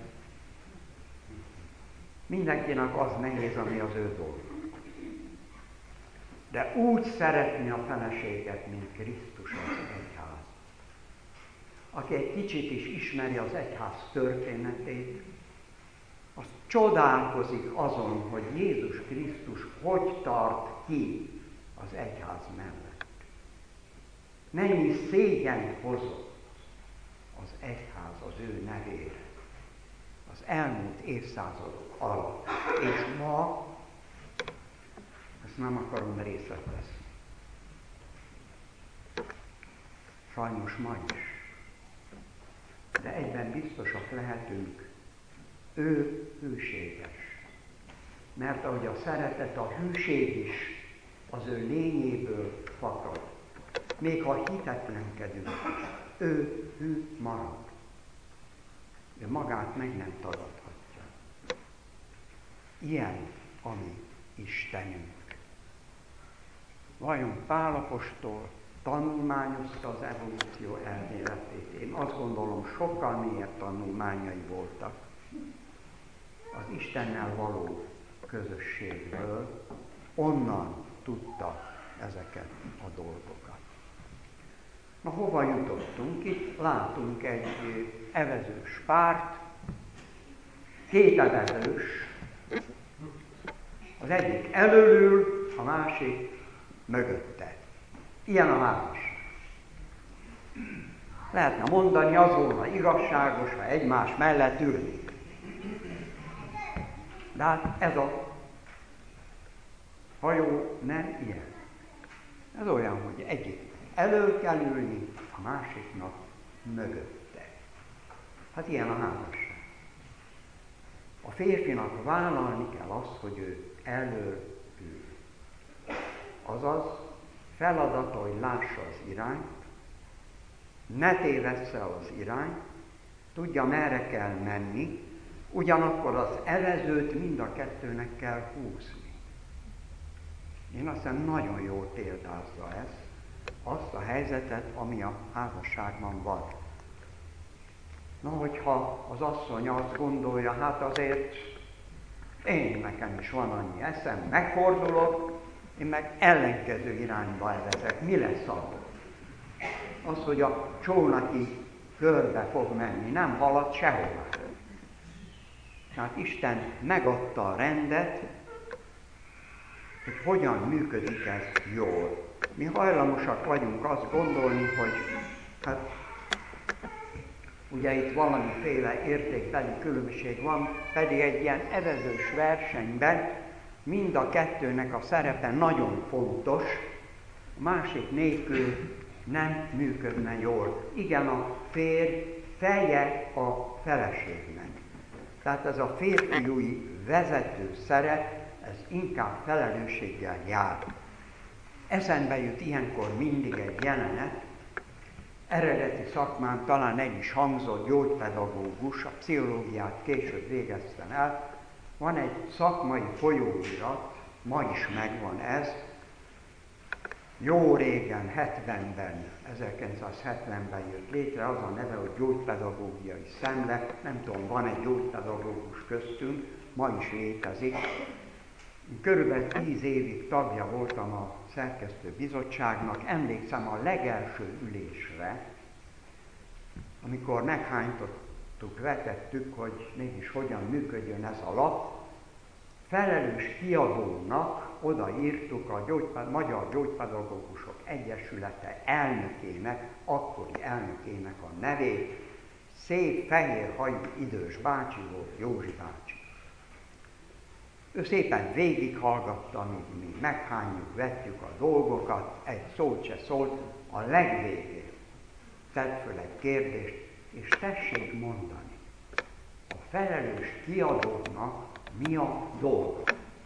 Mindenkinek az nehéz, ami az ő dolga. De úgy szeretni a feleséget, mint Krisztus az egyház. Aki egy kicsit is ismeri az egyház történetét, az csodálkozik azon, hogy Jézus Krisztus hogy tart ki az egyház mellett. Mennyi szégyent hozott az egyház az ő nevére az elmúlt évszázadok alatt. És ma, ezt nem akarom részletezni. Sajnos ma is. De egyben biztosak lehetünk, ő hűséges. Mert ahogy a szeretet, a hűség is az ő lényéből fakad. Még ha hitetlenkedünk, ő hű marad. Ő magát meg nem tagadhatja. Ilyen a mi Istenünk. Vajon Pál apostol tanulmányozta az evolúció elméletét? Én azt gondolom, sokkal mélyebb tanulmányai voltak az Istennel való közösségből, onnan tudta ezeket a dolgokat. Na, hova jutottunk? Itt látunk egy evezős párt, két evezős, az egyik előül, a másik mögötte. Ilyen a házasság. Lehetne mondani, az volna igazságos, ha egymás mellett ülnék. De hát ez a hajó nem ilyen. Ez olyan, hogy egyik elől kell ülni, a másiknak mögötte. Hát ilyen a házasság. A férfinak vállalni kell azt, hogy ő elől ül. Azaz, feladata, hogy lássa az irányt, ne tévessze el az irányt, tudja, merre kell menni, ugyanakkor az evezőt mind a kettőnek kell húzni. Én azt hiszem, nagyon jól példázza ezt, azt a helyzetet, ami a házasságban van. Na, hogyha az asszony azt gondolja, hát azért nekem is van annyi eszem, megfordulok, Én meg ellenkező irányba elvezek. Mi lesz abból? Az, hogy a csónaki körbe fog menni, nem halad sehová. Tehát Isten megadta a rendet, hogy hogyan működik ez jól. Mi hajlamosak vagyunk azt gondolni, hogy hát ugye itt valamiféle értékbeli különbség van, pedig egy ilyen evezős versenyben mind a kettőnek a szerepe nagyon fontos, a másik nélkül nem működne jól. Igen, a férj feje a feleségnek. Tehát ez a férfiúi vezető szerep, ez inkább felelősséggel jár. Eszembe jut ilyenkor mindig egy jelenet, eredeti szakmán talán el is hangzott, gyógypedagógus, a pszichológiát később végeztem el. Van egy szakmai folyóirat, ma is megvan ez, jó régen, 1970-ben jött létre, az a neve, hogy gyógypedagógiai szemle, nem tudom, van egy gyógypedagógus köztünk, ma is létezik. Körülbelül 10 évig tagja voltam a szerkesztő bizottságnak, emlékszem a legelső ülésre, amikor meghánytottuk, vetettük, hogy mégis hogyan működjön ez a lap, felelős kiadónak odaírtuk a Magyar Gyógypedagógusok Egyesülete elnökének, akkori elnökének a nevét, szép fehérhajú idős bácsi volt, Józsi bácsi. Ő szépen végighallgatta, amíg mi meghányjuk, vettük a dolgokat, egy szót se szólt, a legvégén tett föl egy kérdést, és tessék mondani, a felelős kiadónak mi a dolga?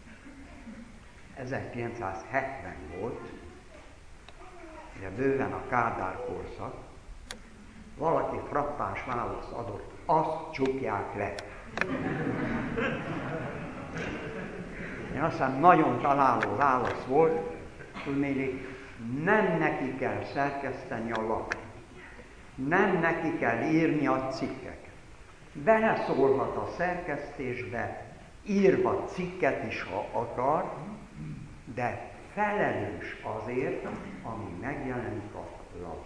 1970 volt, ugye bőven a Kádár korszak, valaki frappás választ adott, azt csukják le. Én azt hiszem, nagyon találó válasz volt, hogy nem neki kell szerkeszteni a lapot, nem neki kell írni a cikkeket. Beleszólhat a szerkesztésbe, írva cikket is, ha akar, de felelős azért, ami megjelenik a lapon.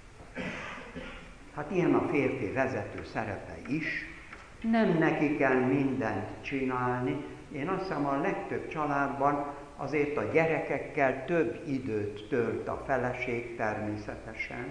Hát ilyen a férfi vezető szerepe is, nem neki kell mindent csinálni. Én azt hiszem, a legtöbb családban azért a gyerekekkel több időt tölt a feleség természetesen,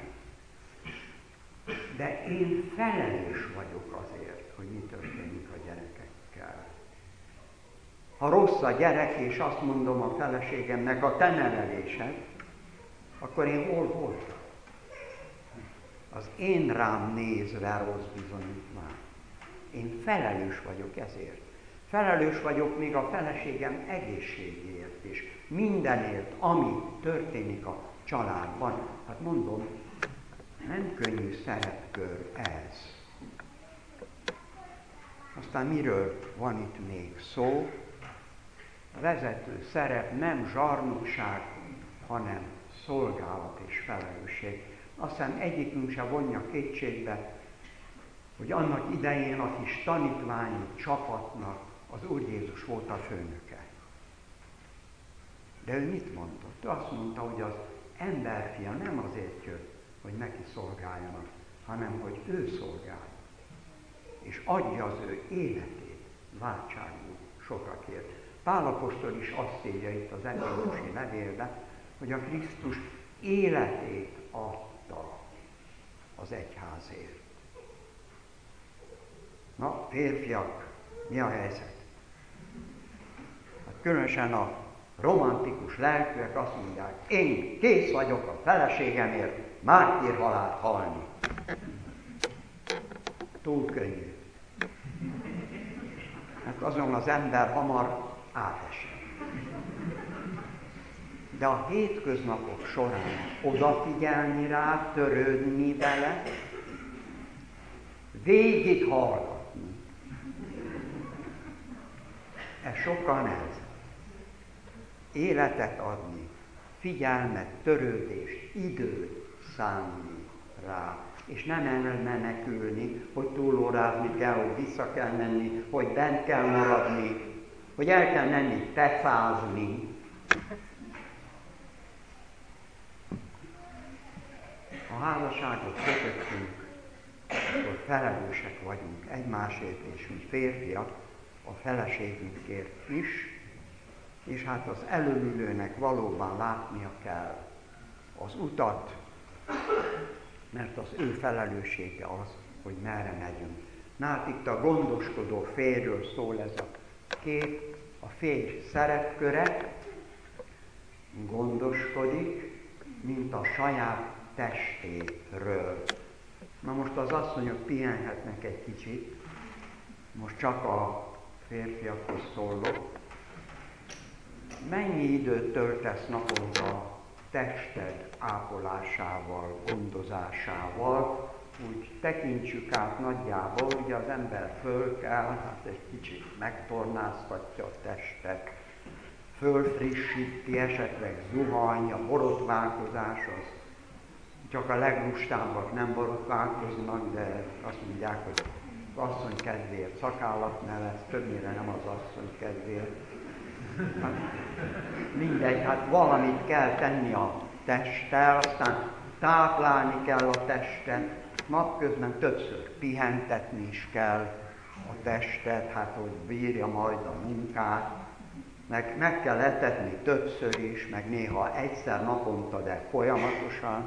de én felelős vagyok azért, hogy mi történik a gyerekekkel. Ha rossz a gyerek, és azt mondom a feleségemnek, a te nevelésed, akkor én hol voltam? Az én rám nézve rossz bizonyítvány. Én felelős vagyok ezért. Felelős vagyok még a feleségem egészségéért is. Mindenért, ami történik a családban. Hát mondom, nem könnyű szerepkör ez. Aztán miről van itt még szó? A vezető szerep nem zsarnokság, hanem szolgálat és felelősség. Azt hiszem egyikünk se vonja kétségbe, hogy annak idején a kis tanítványi csapatnak az Úr Jézus volt a főnöke. De ő mit mondott? Ő azt mondta, hogy az emberfia nem azért jött, hogy neki szolgáljanak, hanem hogy ő szolgálja. És adja az ő életét váltságul sokakért. Pál apostol is azt írja itt az Efézusi levélben, hogy a Krisztus életét adta az egyházért. Na, férfiak, mi a helyzet? Hát különösen a romantikus lelkűek azt mondják, én kész vagyok a feleségemért mártírhalált halni. Túl könnyű. Hát azon az ember hamar átesik. De a hétköznapok során odafigyelni rá, törődni vele, végighallgatni. Ez sokkal nehezebb. Életet adni, figyelmet, törődést, időt szánni rá, és nem elmenekülni, hogy túlórázni kell, hogy vissza kell menni, hogy bent kell maradni, hogy el kell menni tefázni. Ha házasságot kötöttünk, akkor felelősek vagyunk egymásért, és mi férfiak a feleségünkért is, és hát az előülőnek valóban látnia kell az utat, mert az ő felelőssége az, hogy merre megyünk. Na hát itt a gondoskodó férjről szól ez a kép, a férj szerepköre, gondoskodik, mint a saját testéről. Na most az asszonyok pihenhetnek egy kicsit, most csak a férfiakhoz szólok. Mennyi időt töltesz naponta tested ápolásával, gondozásával, úgy tekintsük át nagyjából, ugye az ember föl kell, hát egy kicsit megtornáztatja a testet, fölfrissíti, esetleg zuhany, a borotválkozás az, csak a leglustábbak nem borotválkoznak, de azt mondják, hogy az asszony kedvéért szakállat nevez, többnyire nem az asszony kedvéért. Hát, mindegy, hát valamit kell tenni a testtel, aztán táplálni kell a testet, napközben többször pihentetni is kell a testet, hát hogy bírja majd a munkát, meg kell etetni többször is, meg néha egyszer naponta, de folyamatosan.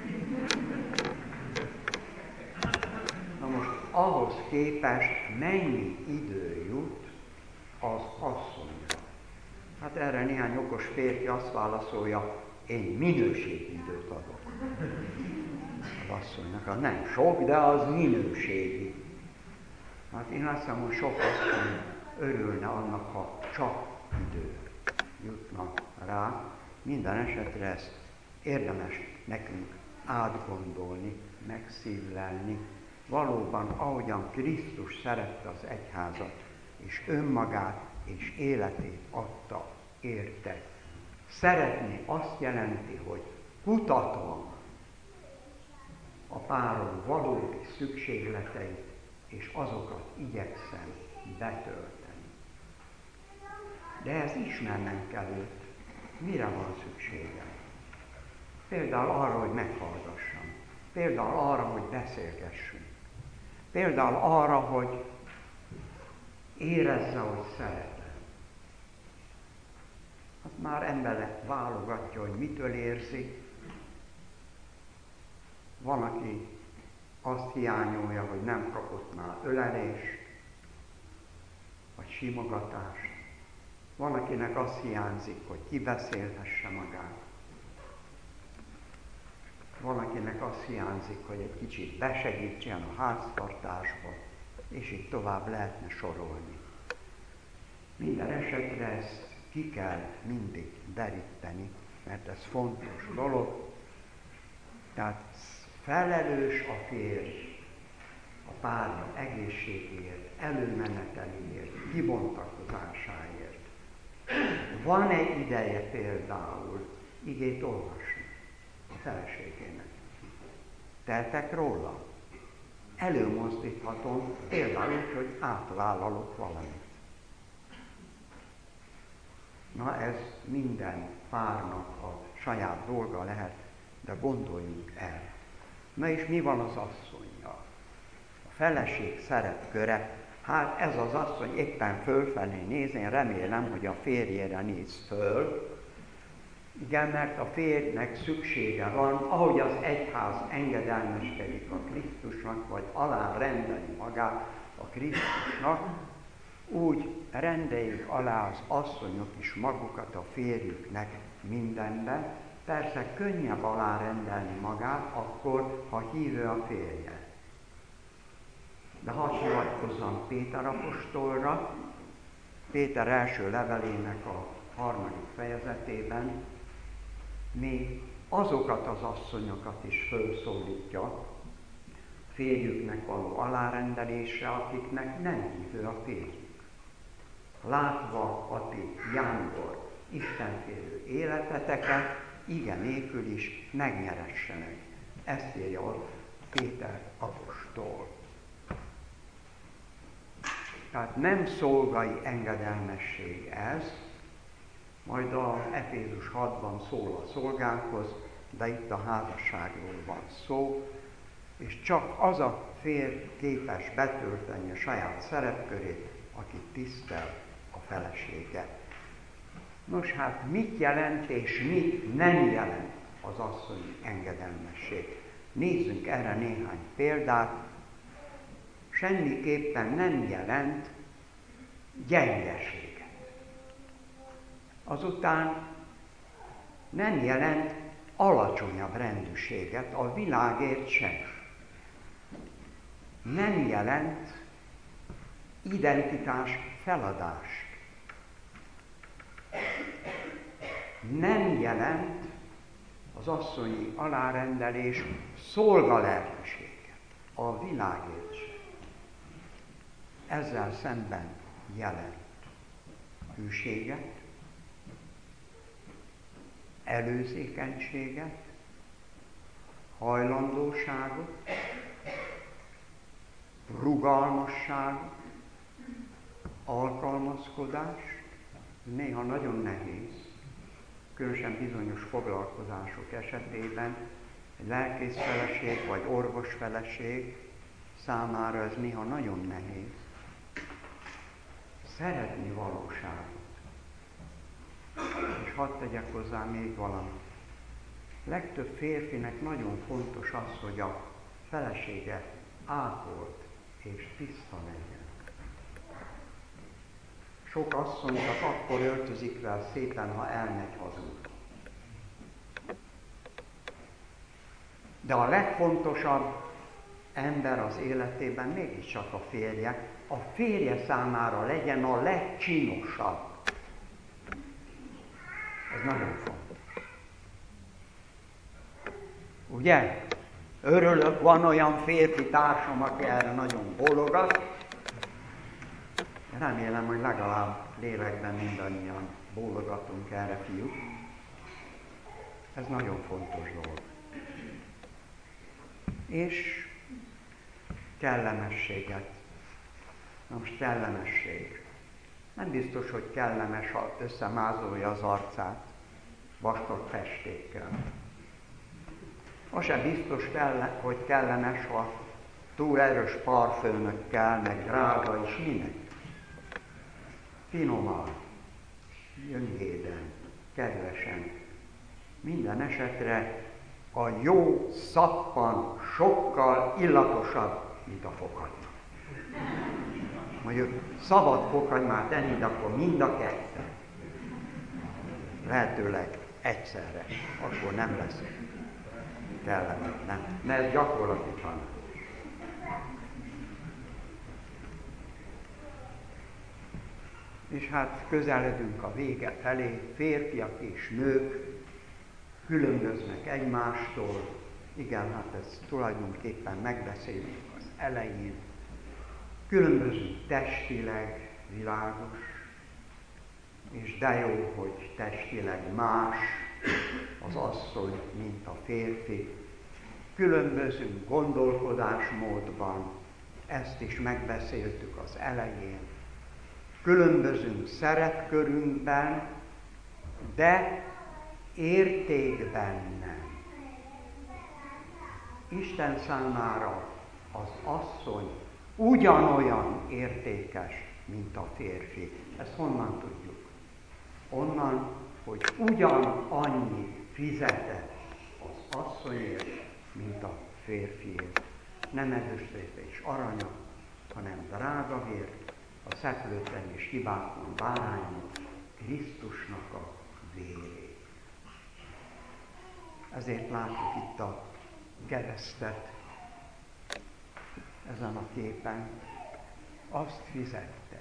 Na most ahhoz képest mennyi idő jut az asszonyra? Hát erre néhány okos férfi azt válaszolja, én minőségi időt adok az asszonynak. Nem sok, de az minőségi. Hát én azt hiszem, hogy sok asszony örülne annak, ha csak idő jutna rá. Minden esetre ezt érdemes nekünk átgondolni, megszívlelni. Valóban, ahogyan Krisztus szerette az egyházat, és önmagát és életét adta érte. Szeretni azt jelenti, hogy kutatva a párom valódi szükségleteit, és azokat igyekszem betölteni. De ezt ismernem kell őt. Mire van szükségem? Például arra, hogy meghallgassam. Például arra, hogy beszélgessünk. Például arra, hogy érezze, hogy szeretem. Hát már ember válogatja, hogy mitől érzi. Van, aki azt hiányolja, hogy nem kapott már ölelést, vagy simogatást. Van, akinek azt hiányzik, hogy kibeszélhesse magát. Van, akinek azt hiányzik, hogy egy kicsit besegítsen a háztartásba, és így tovább lehetne sorolni. Minden esetre ezt ki kell mindig deríteni, mert ez fontos dolog. Tehát felelős a férj a párja egészségéért, előmeneteléért, kibontakozásáért. Van egy ideje például igét olvasni a feleségének. Tehetek róla? Előmozdíthatom, például úgy, hogy átvállalok valamit. Na ez minden párnak a saját dolga lehet, de gondoljunk el. Na és mi van az asszonnyal? A feleség szerepköre, hát ez az asszony éppen fölfelé néz, én remélem, hogy a férjére néz föl. Igen, mert a férjnek szüksége van, ahogy az egyház engedelmeskedik a Krisztusnak, vagy alárendeli magát a Krisztusnak, úgy rendeljék alá az asszonyok is magukat a férjüknek mindenben. Persze könnyebb alárendelni magát akkor, ha hívő a férje. De hadd hivatkozzam Péter apostolra, Péter első levelének a 3. fejezetében még azokat az asszonyokat is felszólítja férjüknek való alárendelésre, akiknek nem hívő a férjük. Látva a ti jángor istenfélő életeteket, ige nélkül is megnyeressenek. Ezt írja Péter apostol. Tehát nem szolgai engedelmesség ez, majd a Efézus 6-ban szól a szolgákhoz, de itt a házasságról van szó, és csak az a férj képes betölteni a saját szerepkörét, aki tisztel a felesége. Nos hát, mit jelent és mit nem jelent az asszonyi engedelmesség? Nézzünk erre néhány példát. Semmiképpen nem jelent gyengeséget. Azután nem jelent alacsonyabb rendűséget, a világért sem. Nem jelent identitás feladást. Nem jelent az asszonyi alárendelés szolgalelkeséget, a világért sem. Ezzel szemben jelent hűséget, előzékenységet, hajlandóságot, rugalmasságot, alkalmazkodást. Néha nagyon nehéz, különösen bizonyos foglalkozások esetében egy lelkész feleség vagy orvos feleség számára ez néha nagyon nehéz. Szeretni valóságot. És hadd tegyek hozzá még valamit. Legtöbb férfinek nagyon fontos az, hogy a felesége ápolt és tiszta legyen. Sok asszony csak akkor öltözik fel szépen, ha elmegy hazudni. De a legfontosabb ember az életében mégiscsak a férje. A férje számára legyen a legcsinosabb. Ez nagyon fontos. Ugye? Örülök, van olyan férfi társam, aki erre nagyon bólogat. Remélem, hogy legalább lélekben mindannyian bólogatunk erre, fiúk. Ez nagyon fontos dolog. És kellemességet. Na most kellemesség. Nem biztos, hogy kellemes, ha összemázolja az arcát vastag festékkel. Az sem biztos, hogy kellemes, ha túl erős parfümökkel, meg drága is minek. Finoman, gyöngéden, kedvesen. Minden esetre a jó szappan sokkal illatosabb, mint a fokhagymá. Mondjuk szabad fokhagymát enni, de akkor mind a ketten. Lehetőleg egyszerre, akkor nem lesz kellemes, nem. Mert ez gyakorlati tanács. És hát közeledünk a vége felé, férfiak és nők különböznek egymástól. Igen, hát ezt tulajdonképpen megbeszélünk az elején. Különbözünk testileg, világos, és de jó, hogy testileg más az asszony, mint a férfi. Különbözünk gondolkodásmódban, ezt is megbeszéltük az elején. Különbözünk szerepkörünkben, de értékben nem. Isten számára az asszony ugyanolyan értékes, mint a férfi. Ezt honnan tudjuk? Onnan, hogy ugyanannyit fizetett az asszonyért, mint a férfiért. Nem ezüstöt és aranya, hanem drága vér, a szeplőtlen és hibátlan bárányon, Krisztusnak a vérét. Ezért látjuk itt a keresztet ezen a képen. Azt fizette.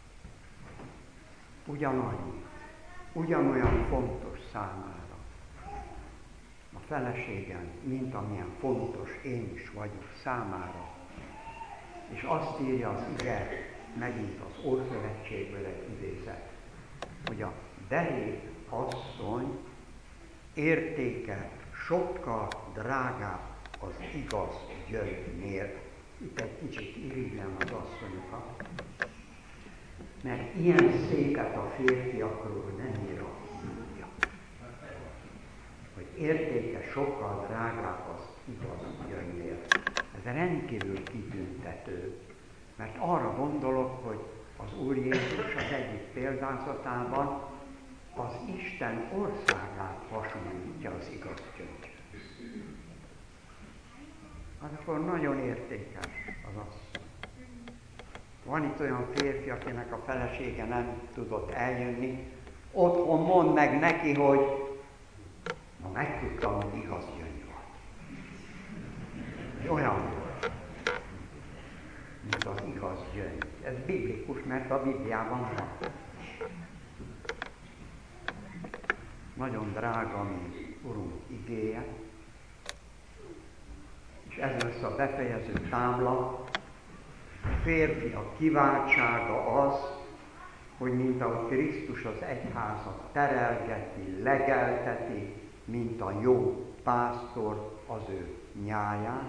Ugyanannyit. Ugyanolyan fontos számára a feleségem, mint amilyen fontos én is vagyok számára. És azt írja az ige, megint az Ószövetségből egy idézet, hogy a derék asszony értéke sokkal drágább az igaz gyöngynél. Itt egy kicsit irigylem az asszonyokat, mert ilyen széket a férfiakról nem ír a Biblia. hogy értéke sokkal drágább az igaz gyöngynél. Ez rendkívül kitüntető, mert arra gondolok, hogy az Úr Jézus az egyik példázatában az Isten országát hasonlítja az igaz gyöngyre. Az akkor nagyon értékes az asszony. Van itt olyan férfi, akinek a felesége nem tudott eljönni, otthon mondd meg neki, hogy ma megtudtam, hogy igaz gyöngy van. Olyan volt, mint az igaz gyöngy. Ez biblikus, mert a Bibliában van. Nagyon drága, mi Urunk igéje, és ez lesz a befejező tábla. A férfiak kiváltsága az, hogy mint ahogy Krisztus az egyházat terelgeti, legelteti, mint a jó pásztor az ő nyáját,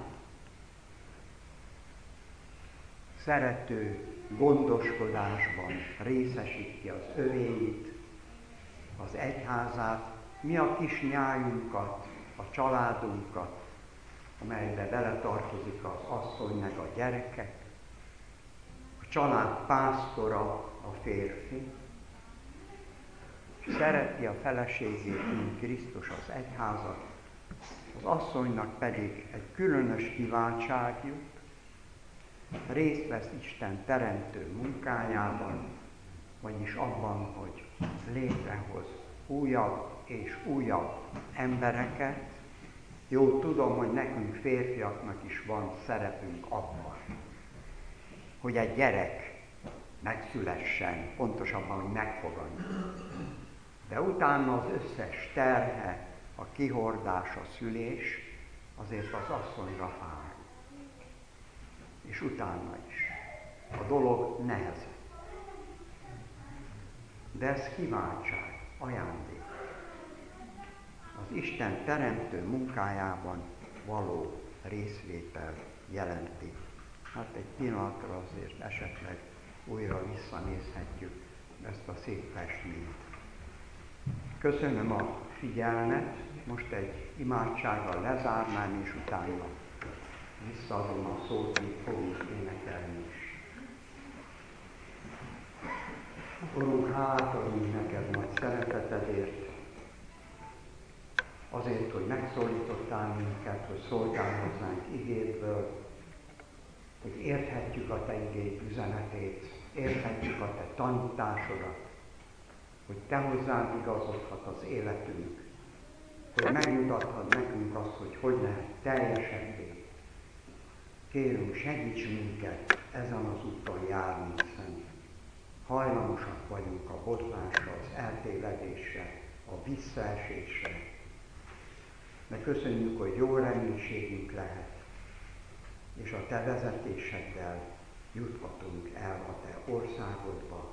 szerető gondoskodásban részesíti az övéit, az egyházát, mi a kis nyájunkat, a családunkat, amelybe beletartozik az asszony meg a gyerekek, a család pásztora a férfi, szereti a feleségét, mint Krisztus az egyházat, az asszonynak pedig egy különös kiváltság jut, részt vesz Isten teremtő munkájában, vagyis abban, hogy létrehoz újabb és újabb embereket. Jó, tudom, hogy nekünk férfiaknak is van szerepünk abban, hogy egy gyerek megszülessen, pontosabban, hogy megfogadjon. De utána az összes terhe, a kihordás, a szülés azért az asszonyra hár. És utána is. A dolog nehezebb. De ez kiváltság, ajándék. Az Isten teremtő munkájában való részvétel jelenti. Hát egy pillanatra azért esetleg újra visszanézhetjük ezt a szép festményt. Köszönöm a figyelmet, most egy imádsággal lezárnám, és utána visszaadom a szót, míg fogunk énekelni is. Urunk, hálát adunk neked nagy szeretetedért, azért, hogy megszólítottál minket, hogy szóltál hozzánk igédből, hogy érthetjük a te igéd üzenetét, érthetjük a te tanításodat, hogy te hozzád igazodhat az életünk, hogy megmutathat nekünk azt, hogy hogy lehet teljesebbé. Kérünk, segíts minket ezen az úton járni, hiszen hajlamosak vagyunk a botlásra, az eltévedésre, a visszaesésre. De köszönjük, hogy jó reménységünk lehet, és a te vezetéseddel juthatunk el a te országodba,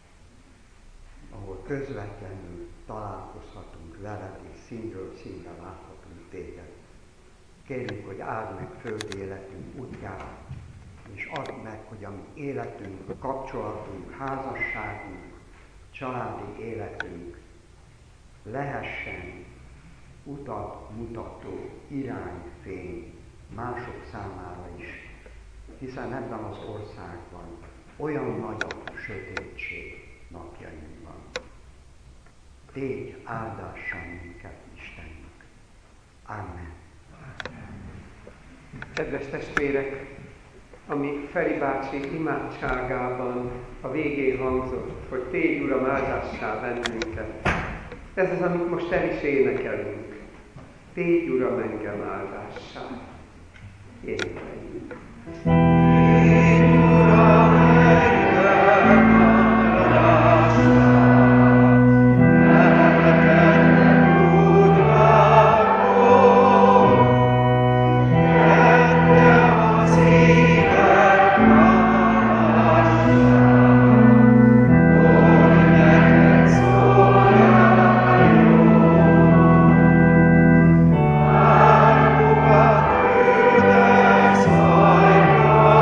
ahol közvetlenül találkozhatunk veled, és színről színre láthatunk téged. Kérjük, hogy áld meg földi életünk útját, és add meg, hogy a mi életünk, kapcsolatunk, házasságunk, családi életünk lehessen utat mutató irányfény mások számára is, hiszen ebben az országban olyan nagy a sötétség napjainkban. Tégy áldással minket, Istenünk. Amen. Kedves testvérek, ami Feri bácsi imádságában a végén hangzott, hogy tégy Uram áldássá bennünket, ez az, amit most el is énekelünk. Tégy Uram engem áldássá. Énekeljünk. Oh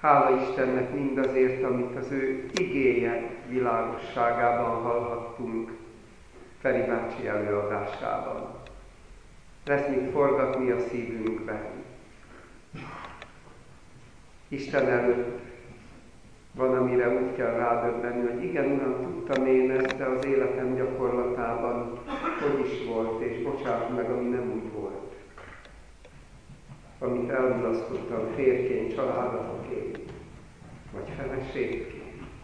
Hála Istennek mindazért, amit az ő igéje világosságában hallhattunk, Feri bácsi előadásában. Lesz mit forgatni a szívünkben. Isten előtt van, amire úgy kell rádöbbenni, hogy igen, Uram, tudtam én ezt, de az életem gyakorlatában hogy is volt, és bocsáss meg, ami nem úgy volt. Amit elmulasztottam férjként, családaként, vagy feleségként.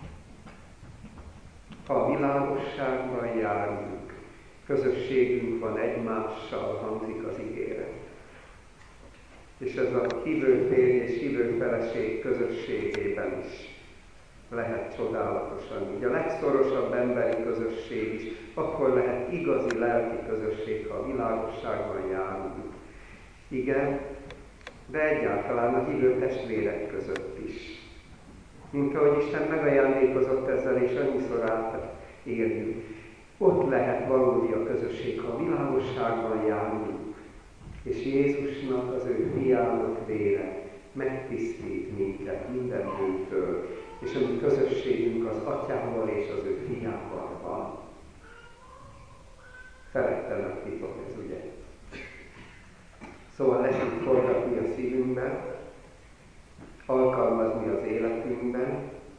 Ha a világosságban járunk, közösségünk van egymással, hangzik az ígéret. És ez a hívő férj és hívő feleség közösségében is lehet csodálatosan. Ugye a legszorosabb emberi közösség is, akkor lehet igazi lelki közösség, ha a világosságban járunk. Igen, de egyáltalán a hívő testvérek között is. Mint ahogy Isten megajándékozott ezzel, és annyiszor átérjük. Ott lehet valódi a közösség, ha a világosságban járunk. És Jézusnak, az ő fiának vére megtisztít minket minden bűntől, és a mi közösségünk az Atyával és az ő fiával van. Feledtelen titok ez, ugye? Szóval leszünk forgatni a szívünkben, alkalmazni az életünkben,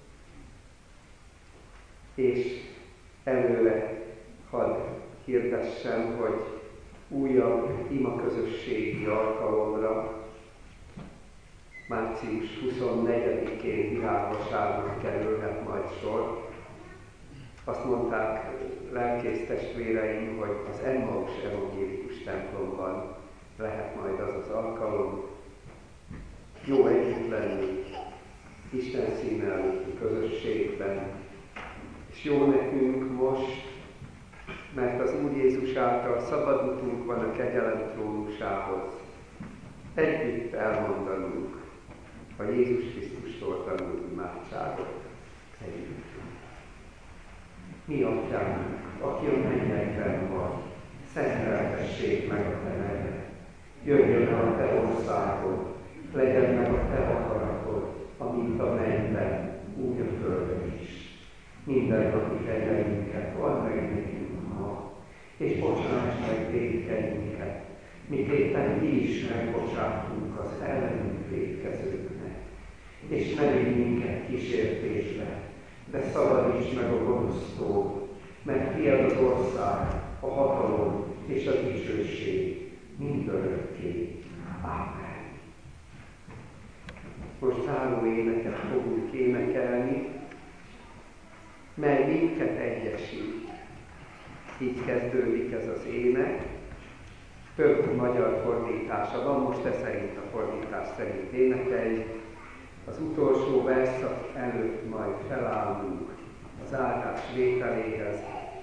és előre hadd hirdessem, hogy újabb imaközösségi alkalomra március 24-én virágvasárnap kerülhet majd sor. Azt mondták lelkész testvéreim, hogy az Emmaus evangélikus templomban lehet majd az az alkalom. Jó együtt lenni, Isten színe előtti közösségben. És jó nekünk most, mert az Úr Jézus által szabad utunk van a kegyelem trónusához. Együtt elmondanunk a Jézus Krisztustól tanult imádságot. Együtt. Mi Atyánk, aki a mennyekben van, szenteltessék meg a Te neved. Jöjjön el a Te országod, legyen meg a Te akaratod, amint a mennyben, úgy a földön is. Mindennapi kegyelmünket add meg nekünk ma, és bocsáss meg vétkeinket, miképpen mi is megbocsátunk az ellenünk vétkezőknek. És ne vigy minket kísértésbe, de szabadíts meg a gonosztól, mert tiéd az ország, a hatalom és a dicsőség mindörökké. Ámen. Most záró éneket fogunk énekelni, mely minket egyesít. Így kezdődik ez az ének. Több magyar fordítása van, most te szerint a fordítás szerint énekelj. Az utolsó verszak előtt majd felállunk az áldás vételéhez.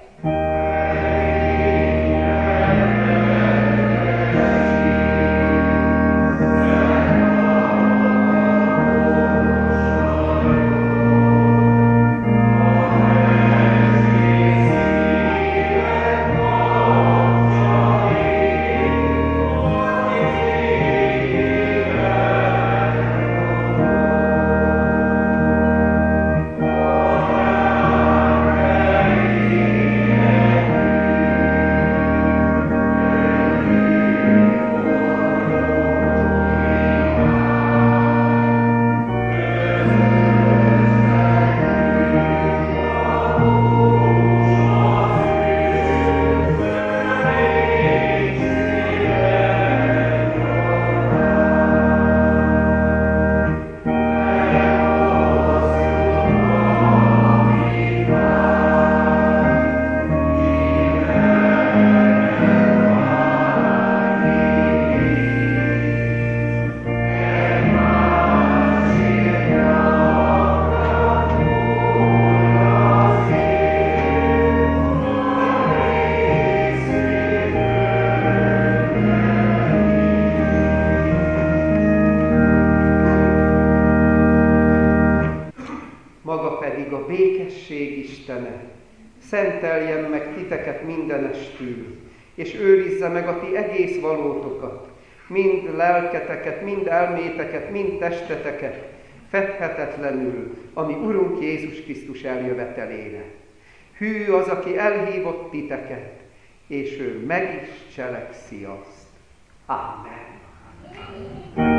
Szenteljen meg titeket mindenestül, és őrizze meg a ti egész valótokat, mind lelketeket, mind elméteket, mind testeteket, fedhetetlenül a mi Urunk Jézus Krisztus eljövetelére. Hű az, aki elhívott titeket, és ő meg is cselekszi azt. Amen.